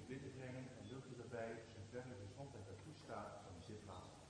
binnenbrengen en wilt u daarbij, zover de gezondheid dat toestaat, van de zitplaats afstaan.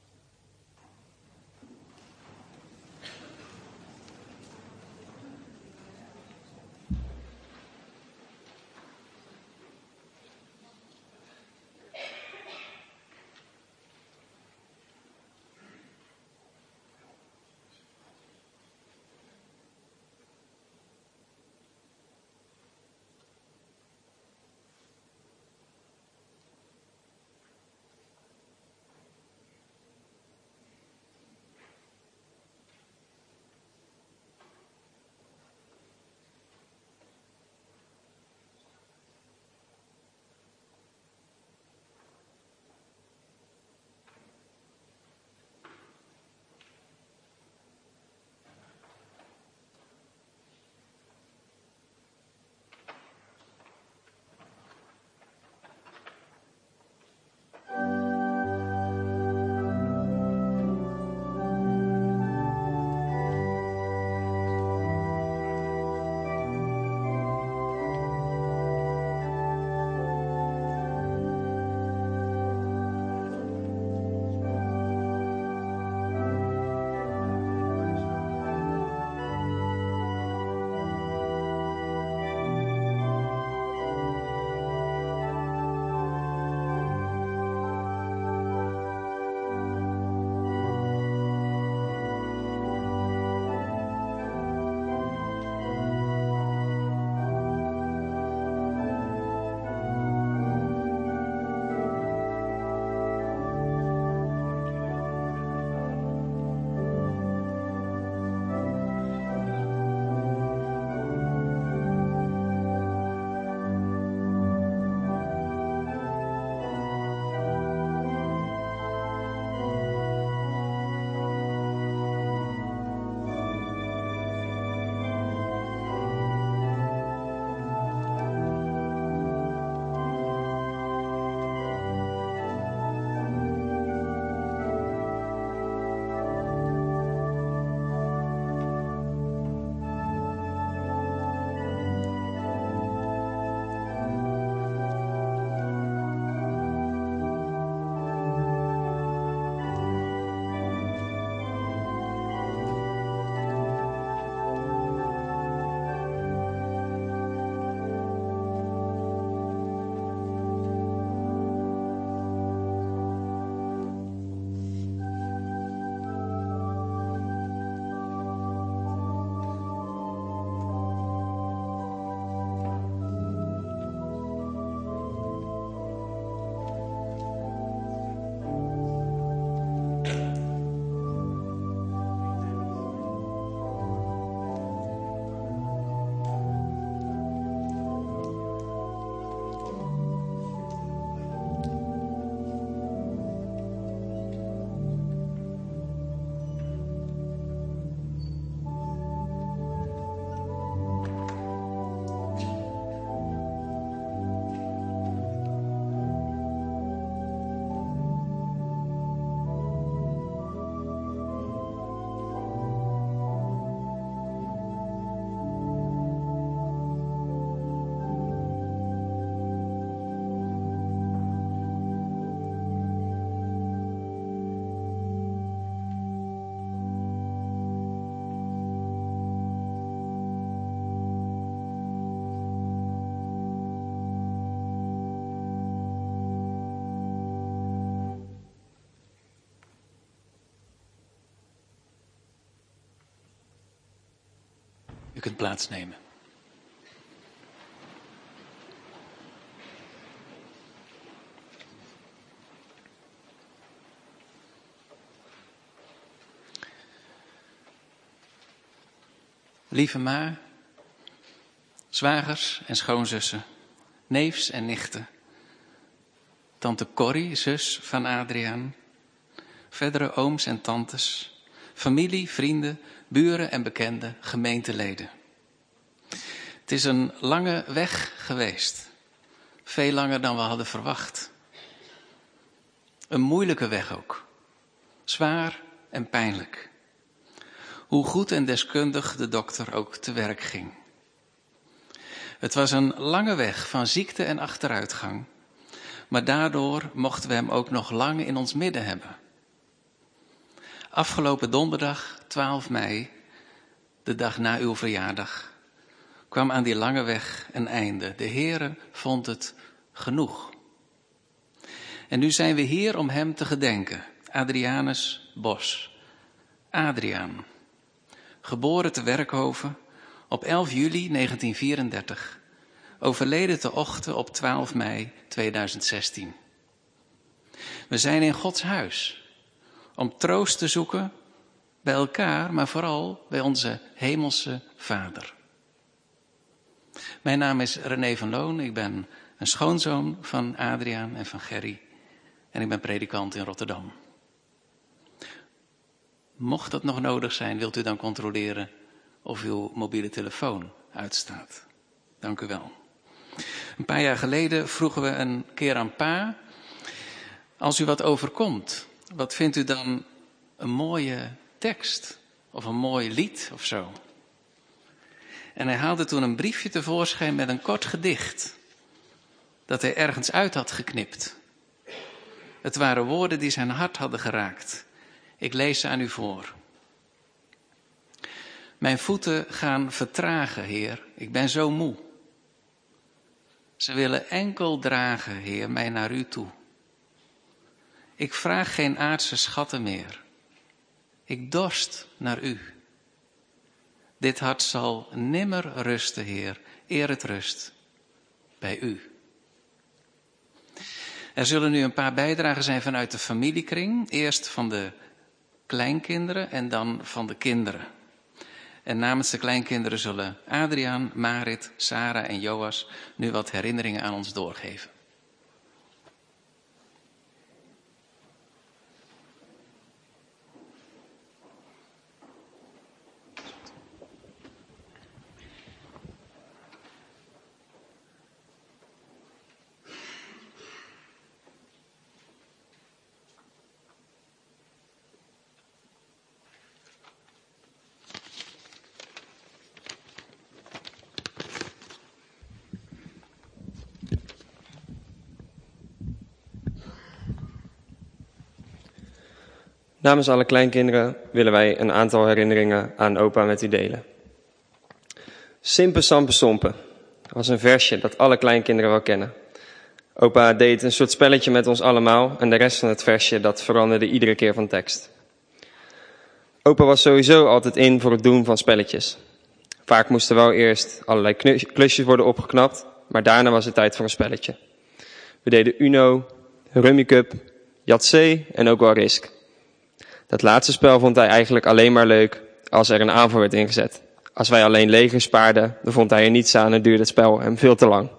U kunt plaatsnemen. Lieve ma, zwagers en schoonzussen, neefs en nichten, tante Corrie, zus van Adriaan, verdere ooms en tantes, familie, vrienden, buren en bekenden, gemeenteleden. Het is een lange weg geweest, veel langer dan we hadden verwacht. Een moeilijke weg ook, zwaar en pijnlijk. Hoe goed en deskundig de dokter ook te werk ging. Het was een lange weg van ziekte en achteruitgang, Maar daardoor mochten we hem ook nog lang in ons midden hebben. Afgelopen donderdag, 12 mei, de dag na uw verjaardag, kwam aan die lange weg een einde. De Heere vond het genoeg. En nu zijn we hier om hem te gedenken. Adrianus Bos. Adriaan. Geboren te Werkhoven op 11 juli 1934. Overleden te ochtend op 12 mei 2016. We zijn in Gods huis om troost te zoeken bij elkaar, maar vooral bij onze hemelse Vader. Mijn naam is René van Loon. Ik ben een schoonzoon van Adriaan en van Gerry. En ik ben predikant in Rotterdam. Mocht dat nog nodig zijn, wilt u dan controleren of uw mobiele telefoon uitstaat. Dank u wel. Een paar jaar geleden vroegen we een keer aan Pa: als u wat overkomt, wat vindt u dan een mooie tekst of een mooi lied of zo? En hij haalde toen een briefje tevoorschijn met een kort gedicht dat hij ergens uit had geknipt. Het waren woorden die zijn hart hadden geraakt. Ik lees ze aan u voor. Mijn voeten gaan vertragen, Heer. Ik ben zo moe. Ze willen enkel dragen, Heer, mij naar u toe. Ik vraag geen aardse schatten meer. Ik dorst naar u. Dit hart zal nimmer rusten, Heer, eer het rust bij u. Er zullen nu een paar bijdragen zijn vanuit de familiekring. Eerst van de kleinkinderen en dan van de kinderen. En namens de kleinkinderen zullen Adriaan, Marit, Sarah en Joas nu wat herinneringen aan ons doorgeven. Namens alle kleinkinderen willen wij een aantal herinneringen aan opa met u delen. Simpe Sampe Sompe was een versje dat alle kleinkinderen wel kennen. Opa deed een soort spelletje met ons allemaal en de rest van het versje dat veranderde iedere keer van tekst. Opa was sowieso altijd in voor het doen van spelletjes. Vaak moesten wel eerst allerlei klusjes worden opgeknapt, maar daarna was het tijd voor een spelletje. We deden Uno, Rummy Cup, Yatzee en ook wel Risk. Dat laatste spel vond hij eigenlijk alleen maar leuk als er een aanval werd ingezet. Als wij alleen legers spaarden, dan vond hij er niets aan en duurde het spel hem veel te lang.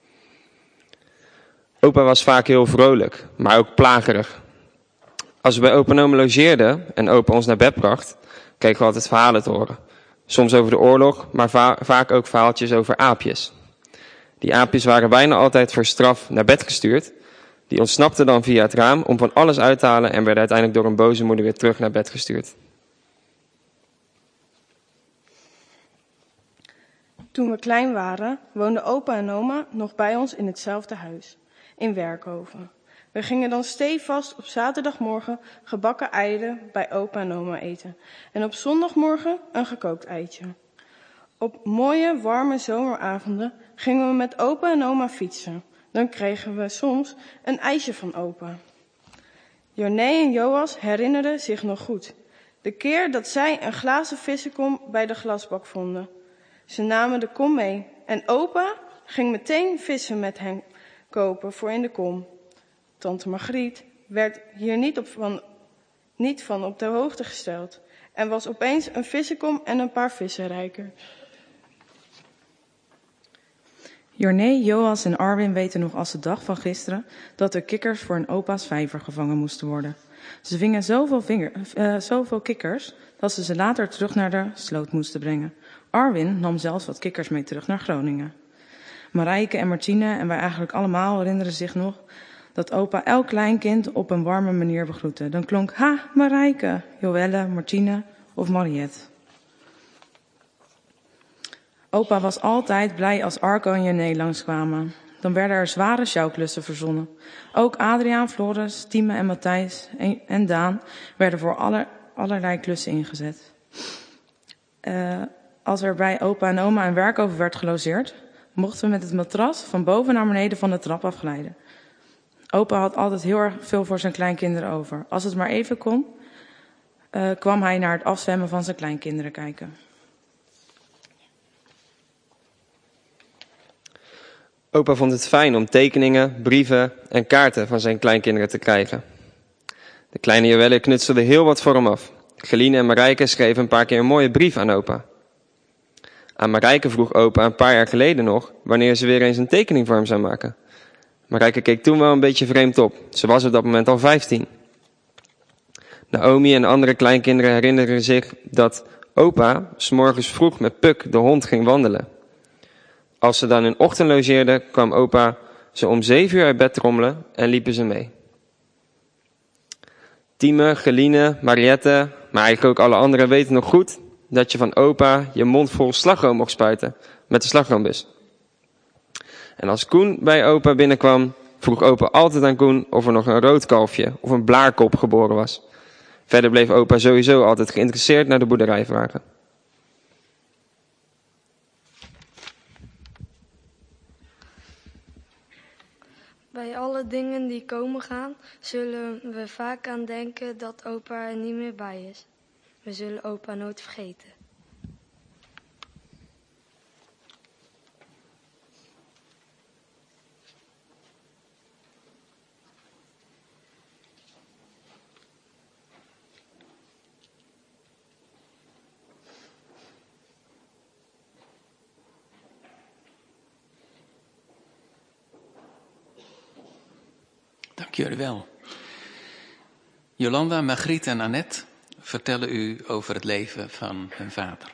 Opa was vaak heel vrolijk, maar ook plagerig. Als we bij opa en oma logeerden en opa ons naar bed bracht, kregen we altijd verhalen te horen. Soms over de oorlog, maar vaak ook verhaaltjes over aapjes. Die aapjes waren bijna altijd voor straf naar bed gestuurd. Die ontsnapten dan via het raam om van alles uit te halen en werden uiteindelijk door een boze moeder weer terug naar bed gestuurd. Toen we klein waren, woonden opa en oma nog bij ons in hetzelfde huis, in Werkhoven. We gingen dan stevast op zaterdagmorgen gebakken eieren bij opa en oma eten. En op zondagmorgen een gekookt eitje. Op mooie, warme zomeravonden gingen we met opa en oma fietsen. Dan kregen we soms een ijsje van opa. Jorné en Joas herinnerden zich nog goed. De keer dat zij een glazen vissenkom bij de glasbak vonden. Ze namen de kom mee en opa ging meteen vissen met hen kopen voor in de kom. Tante Margriet werd hier niet van op de hoogte gesteld en was opeens een vissenkom en een paar vissen rijker. Jorné, Joas en Arwin weten nog als de dag van gisteren dat er kikkers voor een opa's vijver gevangen moesten worden. Ze vingen zoveel kikkers dat ze later terug naar de sloot moesten brengen. Arwin nam zelfs wat kikkers mee terug naar Groningen. Marijke en Martine en wij eigenlijk allemaal herinneren zich nog dat opa elk kleinkind op een warme manier begroette. Dan klonk ha, Marijke, Joelle, Martine of Mariette. Opa was altijd blij als Arco en Jorné langskwamen. dan werden er zware sjouwklussen verzonnen. Ook Adriaan, Floris, Tieme en Matthijs en Daan werden voor allerlei klussen ingezet. Als er bij opa en oma een werkover werd gelogeerd, mochten we met het matras van boven naar beneden van de trap afglijden. Opa had altijd heel erg veel voor zijn kleinkinderen over. Als het maar even kon, kwam hij naar het afzwemmen van zijn kleinkinderen kijken. Opa vond het fijn om tekeningen, brieven en kaarten van zijn kleinkinderen te krijgen. De kleine Joelle knutselde heel wat voor hem af. Geline en Marijke schreven een paar keer een mooie brief aan opa. Aan Marijke vroeg opa een paar jaar geleden nog wanneer ze weer eens een tekening voor hem zou maken. Marijke keek toen wel een beetje vreemd op. Ze was op dat moment al 15. Naomi en andere kleinkinderen herinneren zich dat opa 's morgens vroeg met Puk, de hond, ging wandelen. Als ze dan een ochtend logeerden, kwam opa ze om 7 uur uit bed trommelen en liepen ze mee. Tieme, Geline, Mariette, maar eigenlijk ook alle anderen weten nog goed dat je van opa je mond vol slagroom mocht spuiten met de slagroombus. En als Koen bij opa binnenkwam, vroeg opa altijd aan Koen of er nog een rood kalfje of een blaarkop geboren was. Verder bleef opa sowieso altijd geïnteresseerd naar de boerderij vragen. Bij alle dingen die komen gaan, zullen we vaak aan denken dat opa er niet meer bij is. We zullen opa nooit vergeten. Dank jullie wel. Jolanda, Margriet en Annette vertellen u over het leven van hun vader.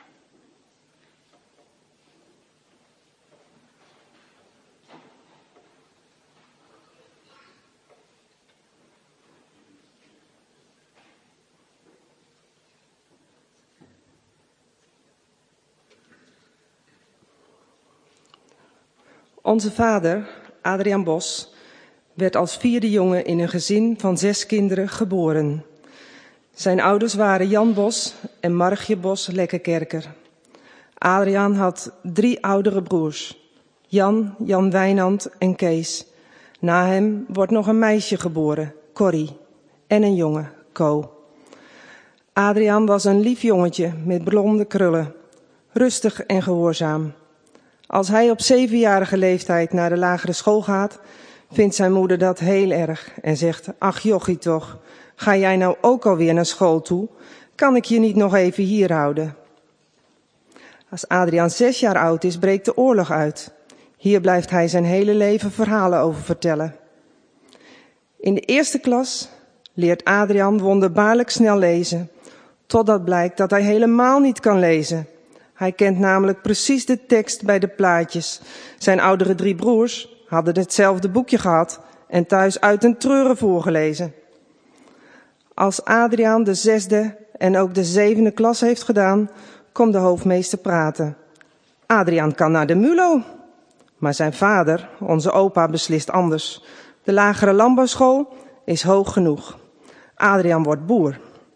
Onze vader, Adriaan Bos, werd als 4e jongen in een gezin van 6 kinderen geboren. Zijn ouders waren Jan Bos en Margje Bos Lekkerkerker. Adriaan had 3 oudere broers, Jan Wijnand en Kees. Na hem wordt nog een meisje geboren, Corrie, en een jongen, Co. Adriaan was een lief jongetje met blonde krullen, rustig en gehoorzaam. Als hij op 7-jarige leeftijd naar de lagere school gaat, vindt zijn moeder dat heel erg en zegt: ach jochie toch, ga jij nou ook alweer naar school toe? Kan ik je niet nog even hier houden? Als Adriaan 6 jaar oud is, breekt de oorlog uit. Hier blijft hij zijn hele leven verhalen over vertellen. In de 1e klas leert Adriaan wonderbaarlijk snel lezen, totdat blijkt dat hij helemaal niet kan lezen. Hij kent namelijk precies de tekst bij de plaatjes. Zijn oudere 3 broers hadden hetzelfde boekje gehad en thuis uit een treuren voorgelezen. Als Adriaan de 6e en ook de 7e klas heeft gedaan, komt de hoofdmeester praten. Adriaan kan naar de MULO. Maar zijn vader, onze opa, beslist anders. De lagere landbouwschool is hoog genoeg. Adriaan wordt boer.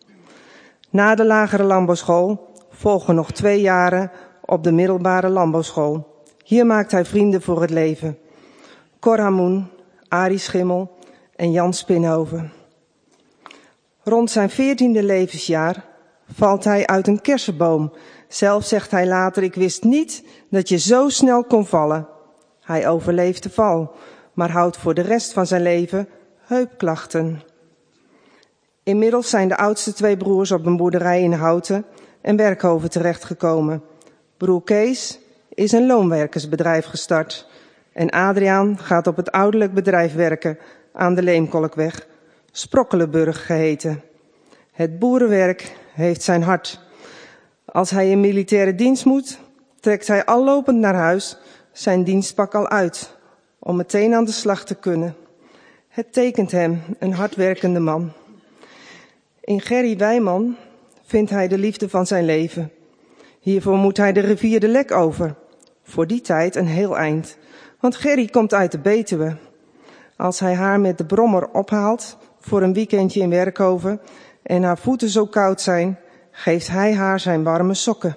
Na de lagere landbouwschool volgen nog 2 jaren op de middelbare landbouwschool. Hier maakt hij vrienden voor het leven. Cor Hamoen, Arie Schimmel en Jan Spinhoven. Rond zijn 14e levensjaar valt hij uit een kersenboom. Zelf zegt hij later: ik wist niet dat je zo snel kon vallen. Hij overleeft de val, maar houdt voor de rest van zijn leven heupklachten. Inmiddels zijn de oudste 2 broers op een boerderij in Houten en Werkhoven terechtgekomen. Broer Kees is een loonwerkersbedrijf gestart. En Adriaan gaat op het ouderlijk bedrijf werken aan de Leemkolkweg, Sprokkelenburg geheten. Het boerenwerk heeft zijn hart. Als hij in militaire dienst moet, trekt hij al lopend naar huis zijn dienstpak al uit, om meteen aan de slag te kunnen. Het tekent hem een hardwerkende man. In Gerry Wijman vindt hij de liefde van zijn leven. Hiervoor moet hij de rivier de Lek over. Voor die tijd een heel eind. Want Gerry komt uit de Betuwe. Als hij haar met de brommer ophaalt voor een weekendje in Werkhoven en haar voeten zo koud zijn, geeft hij haar zijn warme sokken.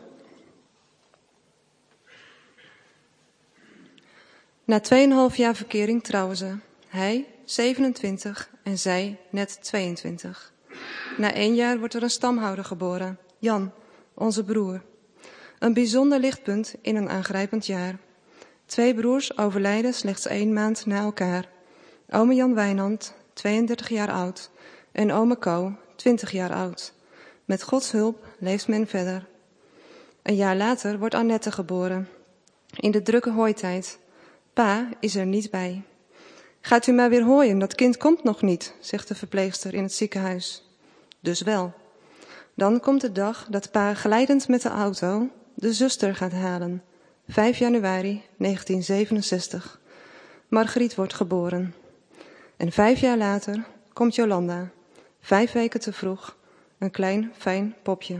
Na 2,5 jaar verkering trouwen ze. Hij 27 en zij net 22. Na 1 jaar wordt er een stamhouder geboren, Jan, onze broer. Een bijzonder lichtpunt in een aangrijpend jaar. 2 broers overlijden slechts 1 maand na elkaar. Ome Jan Wijnand, 32 jaar oud, en ome Co, 20 jaar oud. Met Gods hulp leeft men verder. Een jaar later wordt Annette geboren. In de drukke hooitijd. Pa is er niet bij. Gaat u maar weer hooien, dat kind komt nog niet, zegt de verpleegster in het ziekenhuis. Dus wel. Dan komt de dag dat pa glijdend met de auto de zuster gaat halen. 5 januari 1967. Margriet wordt geboren. En 5 jaar later komt Jolanda. 5 weken te vroeg. Een klein, fijn popje.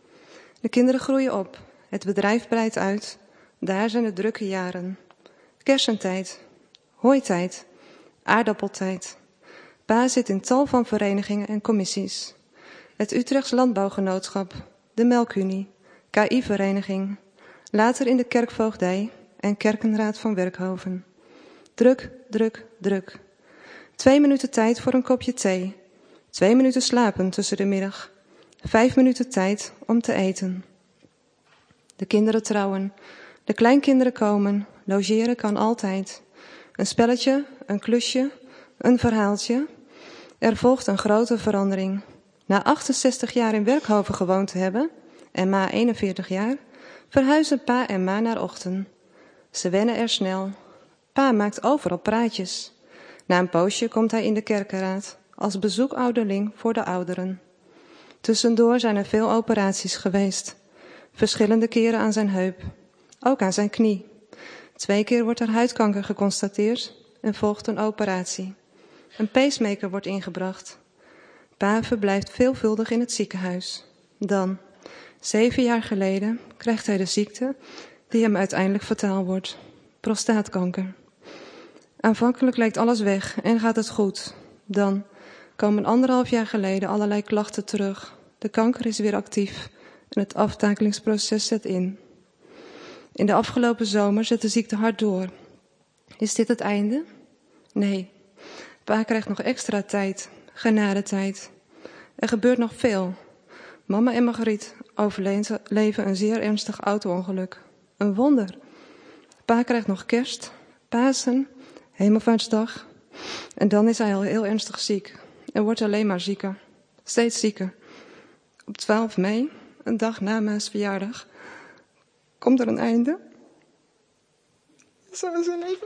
De kinderen groeien op. Het bedrijf breidt uit. Daar zijn de drukke jaren. Kersentijd. Hooitijd. Aardappeltijd. Pa zit in tal van verenigingen en commissies. Het Utrechts Landbouwgenootschap. De Melkunie. KI-vereniging. Later in de kerkvoogdij en kerkenraad van Werkhoven. Druk, druk, druk. 2 minuten tijd voor een kopje thee. 2 minuten slapen tussen de middag. 5 minuten tijd om te eten. De kinderen trouwen. De kleinkinderen komen. Logeren kan altijd. Een spelletje, een klusje, een verhaaltje. Er volgt een grote verandering. Na 68 jaar in Werkhoven gewoond te hebben, en ma 41 jaar, verhuizen pa en ma naar Ochten. Ze wennen er snel. Pa maakt overal praatjes. Na een poosje komt hij in de kerkenraad als bezoekouderling voor de ouderen. Tussendoor zijn er veel operaties geweest. Verschillende keren aan zijn heup. Ook aan zijn knie. 2 keer wordt er huidkanker geconstateerd en volgt een operatie. Een pacemaker wordt ingebracht. Pa verblijft veelvuldig in het ziekenhuis. Dan, 7 jaar geleden, krijgt hij de ziekte die hem uiteindelijk fataal wordt. Prostaatkanker. Aanvankelijk lijkt alles weg en gaat het goed. Dan komen 1,5 jaar geleden allerlei klachten terug. De kanker is weer actief en het aftakelingsproces zet in. In de afgelopen zomer zet de ziekte hard door. Is dit het einde? Nee. Pa krijgt nog extra tijd, genadetijd. Er gebeurt nog veel. Mama en Margriet overleven een zeer ernstig auto-ongeluk. Een wonder. Pa krijgt nog kerst, Pasen, Hemelvaartsdag. En dan is hij al heel ernstig ziek. En wordt alleen maar zieker. Steeds zieker. Op 12 mei, een dag na Ma's verjaardag, komt er een einde. Zo is het leven.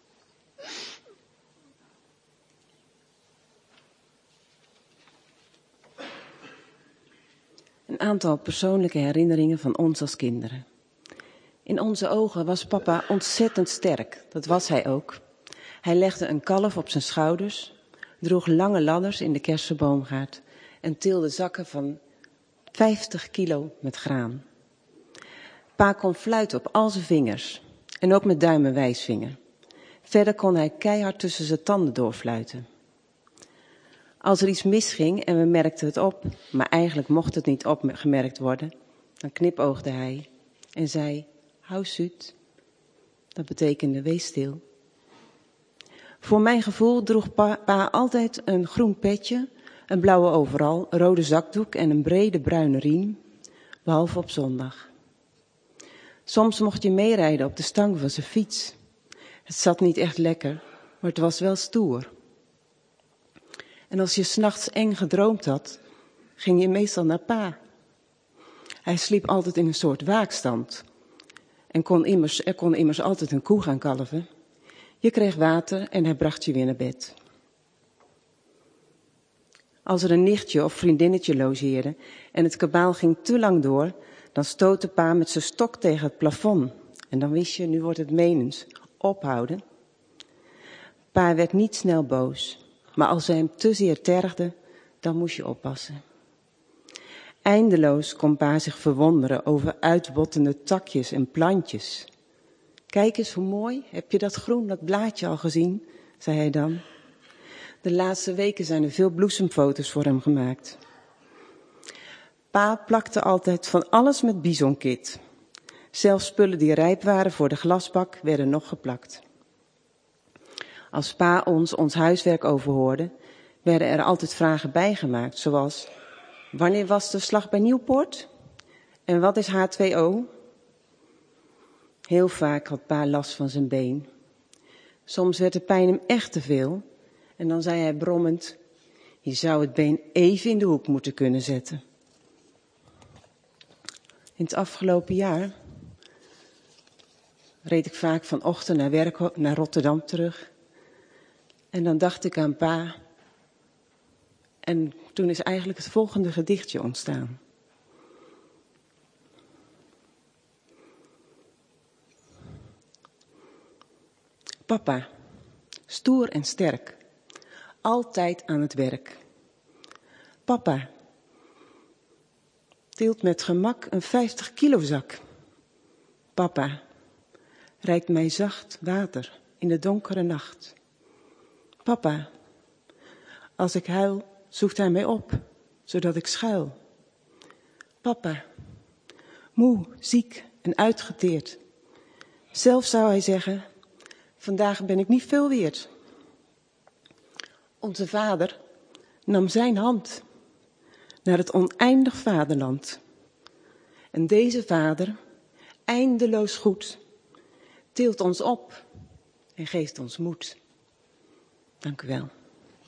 Een aantal persoonlijke herinneringen van ons als kinderen. In onze ogen was papa ontzettend sterk, dat was hij ook. Hij legde een kalf op zijn schouders, droeg lange ladders in de kersenboomgaard en tilde zakken van 50 kilo met graan. Pa kon fluiten op al zijn vingers en ook met duim en wijsvinger. Verder kon hij keihard tussen zijn tanden doorfluiten. Als er iets misging en we merkten het op, maar eigenlijk mocht het niet opgemerkt worden, dan knipoogde hij en zei, hou zoet. Dat betekende, wees stil. Voor mijn gevoel droeg pa altijd een groen petje, een blauwe overal, een rode zakdoek en een brede bruine riem, behalve op zondag. Soms mocht je meerijden op de stang van zijn fiets. Het zat niet echt lekker, maar het was wel stoer. En als je 's nachts eng gedroomd had, ging je meestal naar pa. Hij sliep altijd in een soort waakstand. En er kon immers altijd een koe gaan kalven. Je kreeg water en hij bracht je weer naar bed. Als er een nichtje of vriendinnetje logeerde en het kabaal ging te lang door, dan stootte pa met zijn stok tegen het plafond. En dan wist je, nu wordt het menens. Ophouden. Pa werd niet snel boos. Maar als ze hem te zeer tergden, dan moest je oppassen. Eindeloos kon pa zich verwonderen over uitbottende takjes en plantjes. Kijk eens hoe mooi, heb je dat groen, dat blaadje al gezien, zei hij dan. De laatste weken zijn er veel bloesemfoto's voor hem gemaakt. Pa plakte altijd van alles met bisonkit. Zelfs spullen die rijp waren voor de glasbak werden nog geplakt. Als pa ons huiswerk overhoorde, werden er altijd vragen bijgemaakt, zoals: wanneer was de slag bij Nieuwpoort? En wat is H2O? Heel vaak had pa last van zijn been. Soms werd de pijn hem echt te veel en dan zei hij brommend: je zou het been even in de hoek moeten kunnen zetten. In het afgelopen jaar reed ik vaak vanochtend naar werk naar Rotterdam terug. En dan dacht ik aan pa. En toen is eigenlijk het volgende gedichtje ontstaan. Papa, stoer en sterk, altijd aan het werk. Papa, tilt met gemak een 50 kilo zak. Papa, reikt mij zacht water in de donkere nacht. Papa, als ik huil, zoekt hij mij op, zodat ik schuil. Papa, moe, ziek en uitgeteerd. Zelf zou hij zeggen: vandaag ben ik niet veel weerd. Onze vader nam zijn hand naar het oneindig vaderland. En deze vader, eindeloos goed, tilt ons op en geeft ons moed. Dank u wel.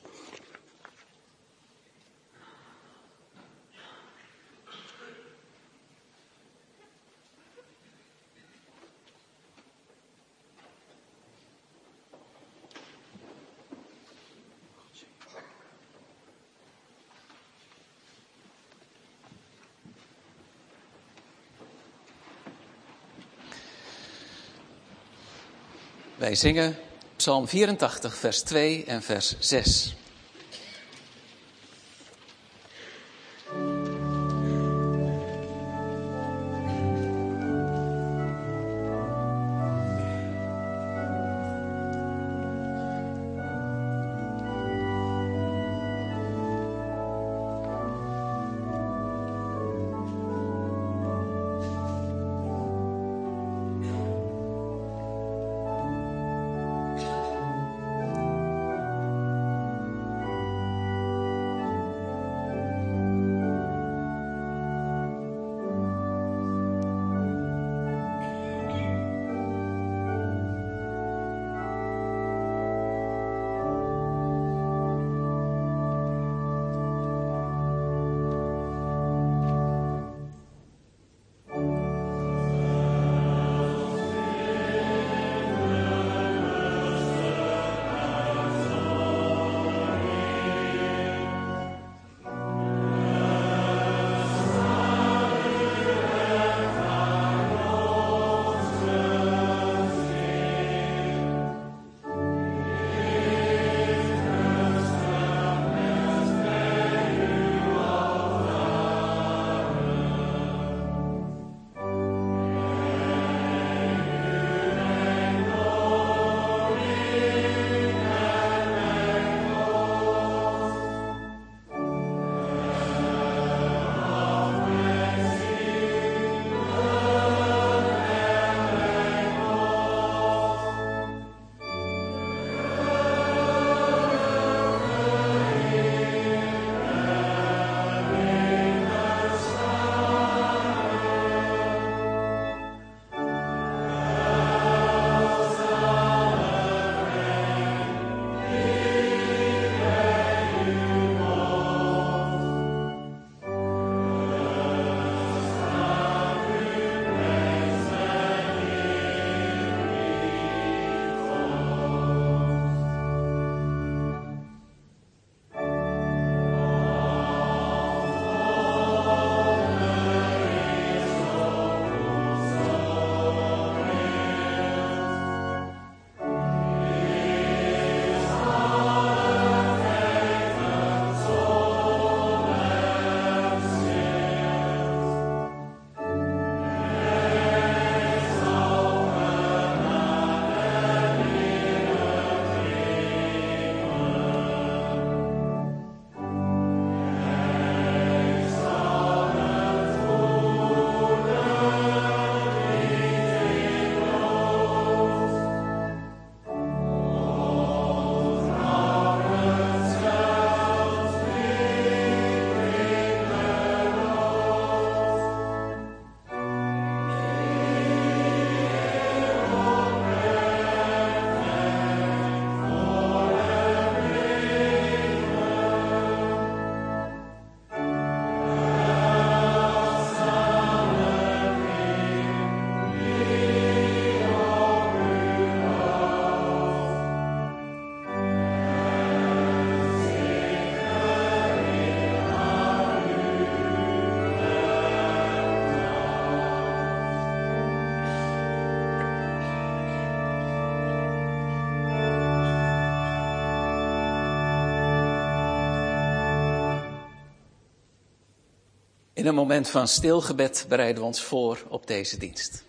Wij zingen Psalm 84, vers 2 en vers 6. In een moment van stilgebed bereiden we ons voor op deze dienst.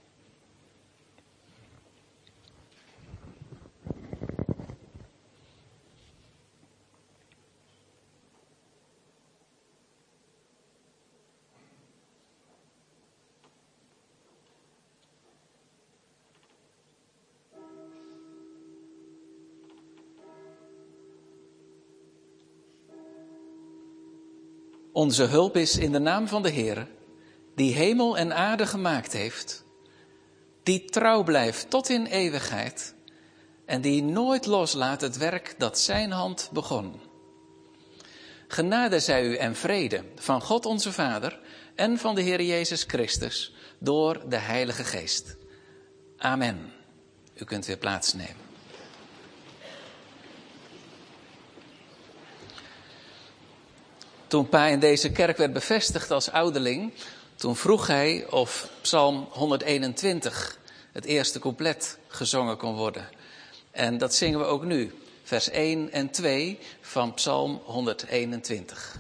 Onze hulp is in de naam van de Heere, die hemel en aarde gemaakt heeft, die trouw blijft tot in eeuwigheid en die nooit loslaat het werk dat zijn hand begon. Genade zij u en vrede van God onze Vader en van de Heer Jezus Christus door de Heilige Geest. Amen. U kunt weer plaatsnemen. Toen Pa in deze kerk werd bevestigd als ouderling, toen vroeg hij of Psalm 121, het eerste couplet, gezongen kon worden. En dat zingen we ook nu, vers 1 en 2 van Psalm 121.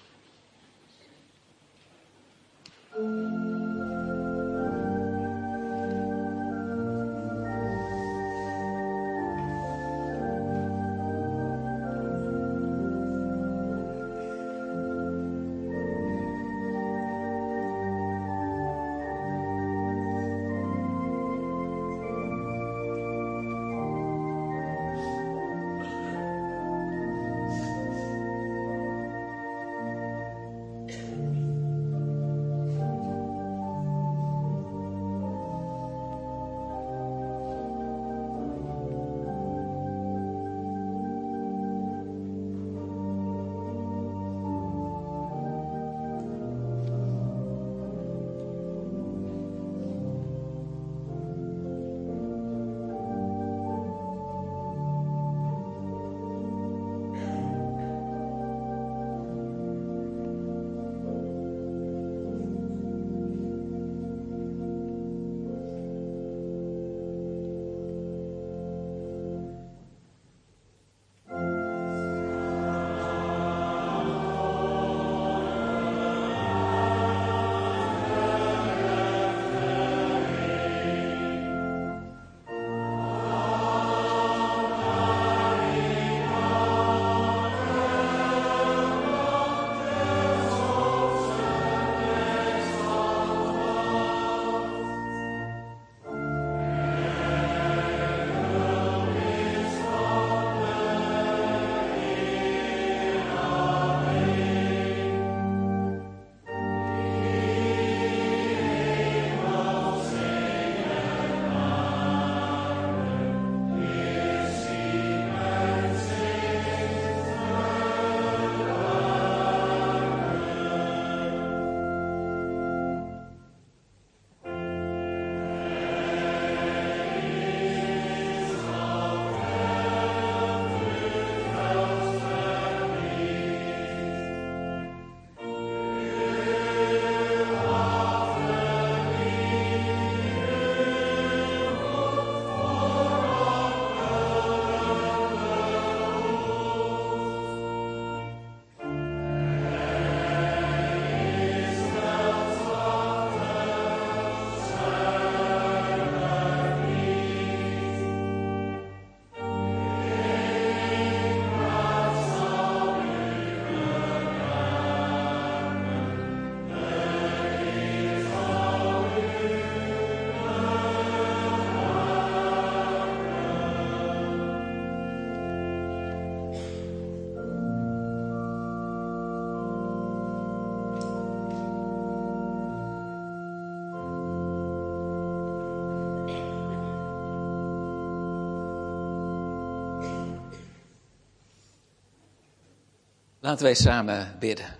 Laten wij samen bidden.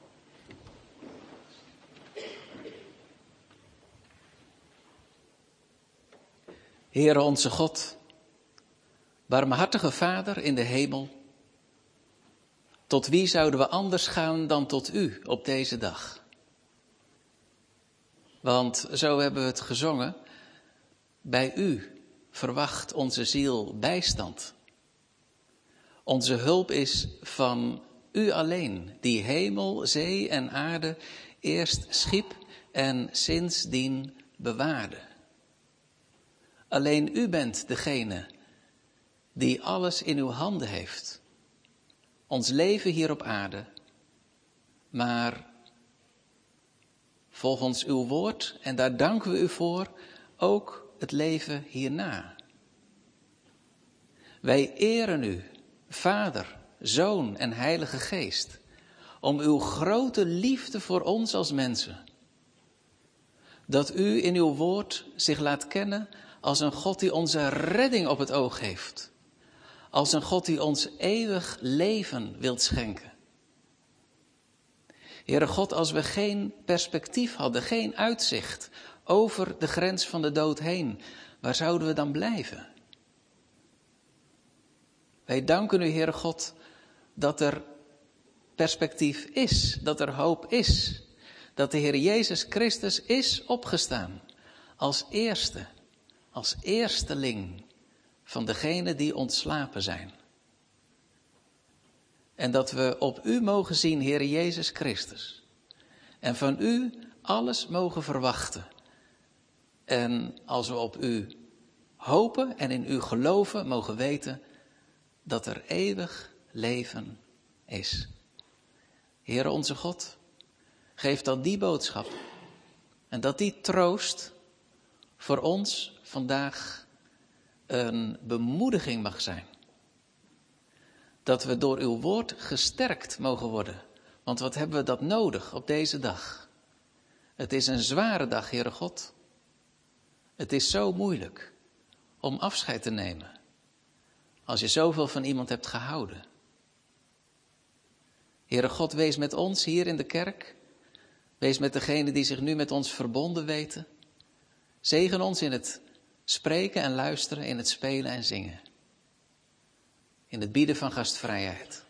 Heere onze God, barmhartige Vader in de hemel, tot wie zouden we anders gaan dan tot u op deze dag? Want zo hebben we het gezongen, bij u verwacht onze ziel bijstand. Onze hulp is van u alleen, die hemel, zee en aarde eerst schiep en sindsdien bewaarde. Alleen u bent degene die alles in uw handen heeft. Ons leven hier op aarde, maar volgens uw woord, en daar danken we u voor, ook het leven hierna. Wij eren u, Vader, Zoon en Heilige Geest, om uw grote liefde voor ons als mensen. Dat u in uw woord zich laat kennen als een God die onze redding op het oog heeft. Als een God die ons eeuwig leven wilt schenken. Heere God, als we geen perspectief hadden, geen uitzicht over de grens van de dood heen, waar zouden we dan blijven? Wij danken u, Heere God, dat er perspectief is, dat er hoop is. Dat de Heer Jezus Christus is opgestaan als eersteling van degenen die ontslapen zijn. En dat we op u mogen zien, Heer Jezus Christus. En van u alles mogen verwachten. En als we op u hopen en in u geloven, mogen weten dat er eeuwig leven is. Heere onze God, geef dat die boodschap en dat die troost voor ons vandaag een bemoediging mag zijn. Dat we door uw woord gesterkt mogen worden. Want wat hebben we dat nodig op deze dag? Het is een zware dag, Heere God. Het is zo moeilijk om afscheid te nemen. Als je zoveel van iemand hebt gehouden. Heere God, wees met ons hier in de kerk. Wees met degenen die zich nu met ons verbonden weten. Zegen ons in het spreken en luisteren, in het spelen en zingen. In het bieden van gastvrijheid.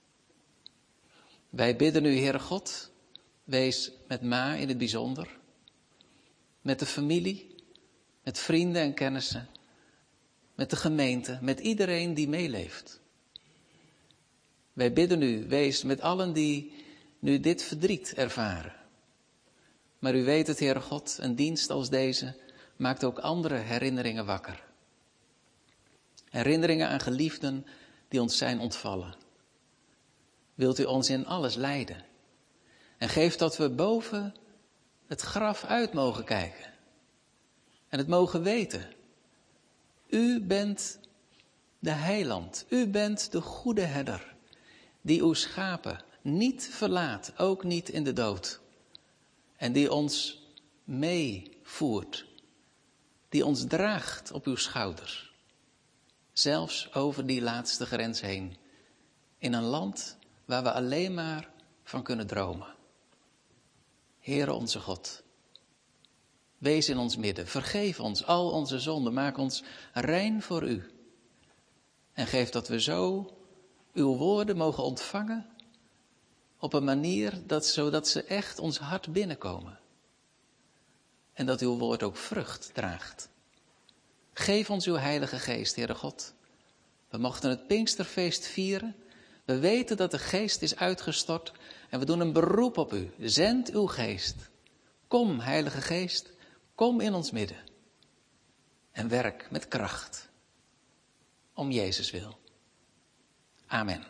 Wij bidden u, Heere God, wees met Ma in het bijzonder. Met de familie, met vrienden en kennissen. Met de gemeente, met iedereen die meeleeft. Wij bidden u, wees met allen die nu dit verdriet ervaren. Maar u weet het, Heere God, een dienst als deze maakt ook andere herinneringen wakker. Herinneringen aan geliefden die ons zijn ontvallen. Wilt u ons in alles leiden. En geef dat we boven het graf uit mogen kijken. En het mogen weten. U bent de heiland. U bent de goede herder. Die uw schapen niet verlaat, ook niet in de dood. En die ons meevoert. Die ons draagt op uw schouders. Zelfs over die laatste grens heen. In een land waar we alleen maar van kunnen dromen. Heere onze God. Wees in ons midden. Vergeef ons al onze zonden. Maak ons rein voor u. En geef dat we zo uw woorden mogen ontvangen. Op een manier zodat ze echt ons hart binnenkomen. En dat uw woord ook vrucht draagt. Geef ons uw Heilige Geest, Heere God. We mochten het Pinksterfeest vieren. We weten dat de Geest is uitgestort. En we doen een beroep op u. Zend uw Geest. Kom, Heilige Geest. Kom in ons midden. En werk met kracht. Om Jezus wil. Amen.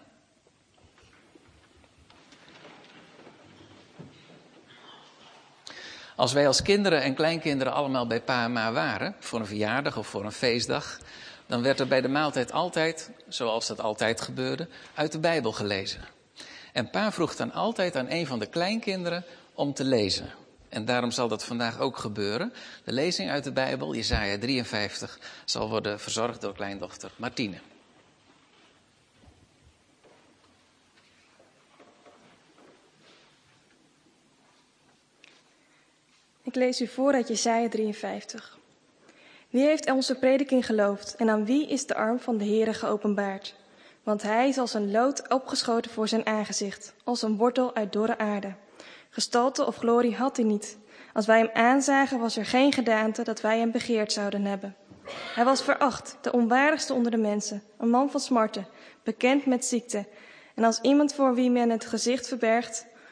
Als wij als kinderen en kleinkinderen allemaal bij pa en ma waren, voor een verjaardag of voor een feestdag, dan werd er bij de maaltijd altijd, zoals dat altijd gebeurde, uit de Bijbel gelezen. En pa vroeg dan altijd aan een van de kleinkinderen om te lezen. En daarom zal dat vandaag ook gebeuren. De lezing uit de Bijbel, Jesaja 53, zal worden verzorgd door kleindochter Martine. Ik lees u voor uit Jesaja 53. Wie heeft onze prediking geloofd en aan wie is de arm van de Heere geopenbaard? Want hij is als een lood opgeschoten voor zijn aangezicht, als een wortel uit dorre aarde. Gestalte of glorie had hij niet. Als wij hem aanzagen was er geen gedaante dat wij hem begeerd zouden hebben. Hij was veracht, de onwaardigste onder de mensen, een man van smarten, bekend met ziekte. En als iemand voor wie men het gezicht verbergt.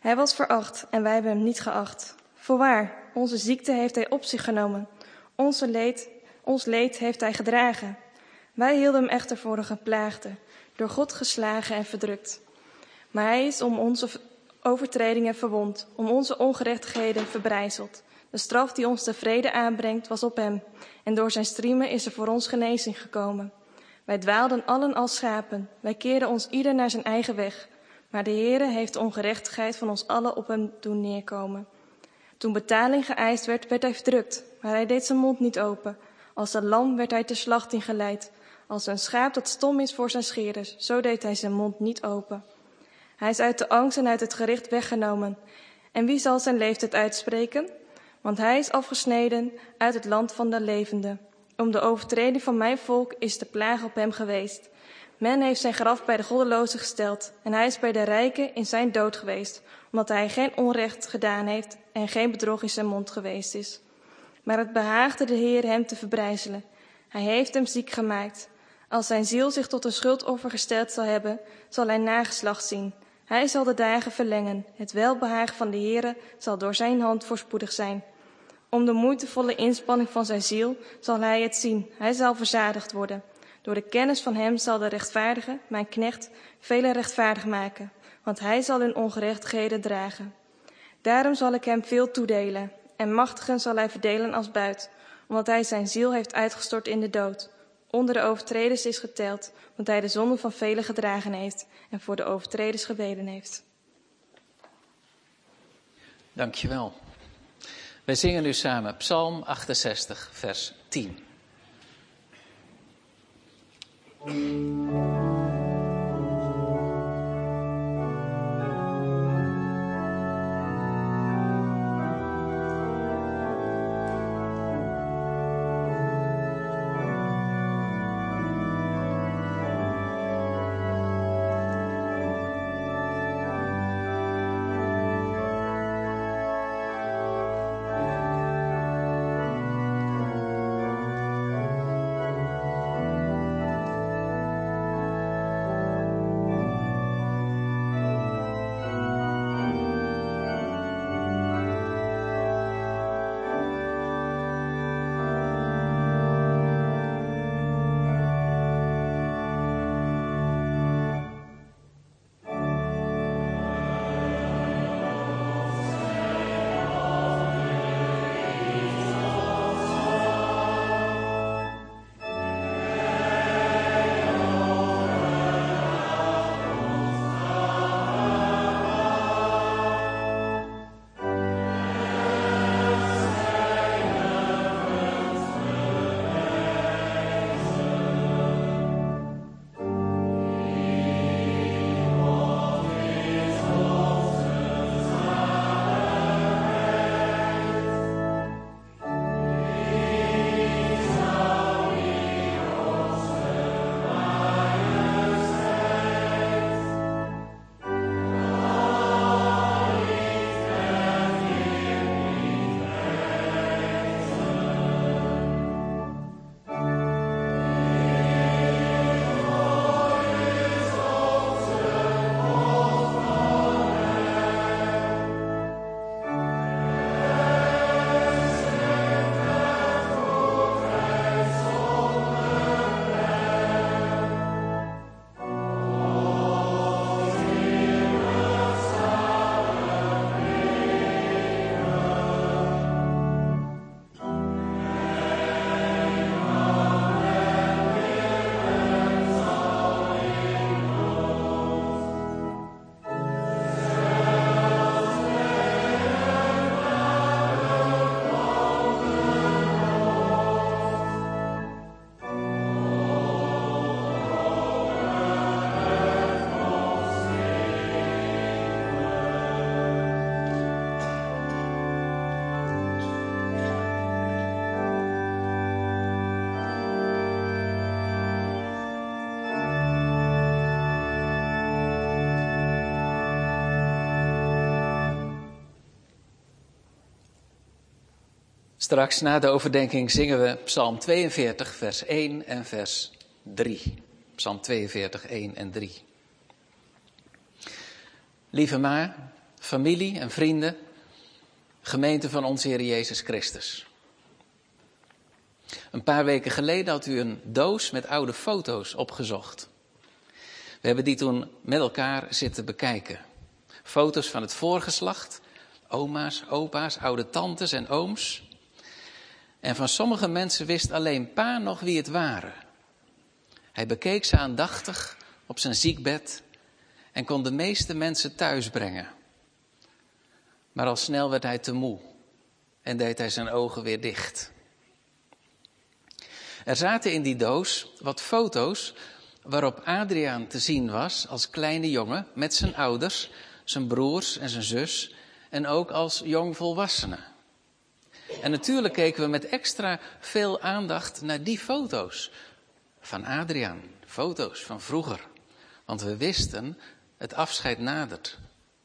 Hij was veracht en wij hebben hem niet geacht. Voorwaar, onze ziekte heeft hij op zich genomen. Ons leed heeft hij gedragen. Wij hielden hem echter voor een geplaagde, door God geslagen en verdrukt. Maar hij is om onze overtredingen verwond, om onze ongerechtigheden verbrijzeld. De straf die ons de vrede aanbrengt was op hem, en door zijn striemen is er voor ons genezing gekomen. Wij dwaalden allen als schapen, wij keerden ons ieder naar zijn eigen weg. Maar de Heere heeft de ongerechtigheid van ons allen op hem doen neerkomen. Toen betaling geëist werd, werd hij verdrukt, maar hij deed zijn mond niet open. Als een lam werd hij ter slachting geleid. Als een schaap dat stom is voor zijn scheerders, zo deed hij zijn mond niet open. Hij is uit de angst en uit het gericht weggenomen. En wie zal zijn leeftijd uitspreken? Want hij is afgesneden uit het land van de levenden. Om de overtreding van mijn volk is de plaag op hem geweest. Men heeft zijn graf bij de goddelozen gesteld. En hij is bij de rijken in zijn dood geweest. Omdat hij geen onrecht gedaan heeft en geen bedrog in zijn mond geweest is. Maar het behaagde de Heer hem te verbrijzelen. Hij heeft hem ziek gemaakt. Als zijn ziel zich tot een schuldoffer gesteld zal hebben, zal hij nageslacht zien. Hij zal de dagen verlengen. Het welbehagen van de Heere zal door zijn hand voorspoedig zijn. Om de moeitevolle inspanning van zijn ziel zal hij het zien. Hij zal verzadigd worden. Door de kennis van hem zal de rechtvaardige, mijn knecht, velen rechtvaardig maken. Want hij zal hun ongerechtigheden dragen. Daarom zal ik hem veel toedelen. En machtigen zal hij verdelen als buit. Omdat hij zijn ziel heeft uitgestort in de dood. Onder de overtreders is geteld, want hij de zonde van velen gedragen heeft en voor de overtreders gebeden heeft. Dankjewel. Wij zingen nu samen Psalm 68, vers 10. Straks na de overdenking zingen we Psalm 42, vers 1 en vers 3. Psalm 42, 1 en 3. Lieve Ma, familie en vrienden, gemeente van onze Heer Jezus Christus. Een paar weken geleden had u een doos met oude foto's opgezocht. We hebben die toen met elkaar zitten bekijken. Foto's van het voorgeslacht, oma's, opa's, oude tantes en ooms. En van sommige mensen wist alleen pa nog wie het waren. Hij bekeek ze aandachtig op zijn ziekbed en kon de meeste mensen thuis brengen. Maar al snel werd hij te moe en deed hij zijn ogen weer dicht. Er zaten in die doos wat foto's waarop Adriaan te zien was als kleine jongen met zijn ouders, zijn broers en zijn zus en ook als jongvolwassene. En natuurlijk keken we met extra veel aandacht naar die foto's van Adriaan, foto's van vroeger. Want we wisten, het afscheid nadert.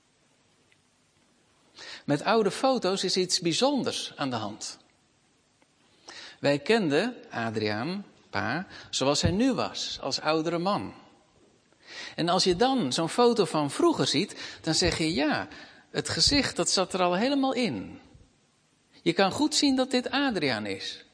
Met oude foto's is iets bijzonders aan de hand. Wij kenden Adriaan, pa, zoals hij nu was, als oudere man. En als je dan zo'n foto van vroeger ziet, dan zeg je ja, het gezicht dat zat er al helemaal in. Je kan goed zien dat dit Adriaan is.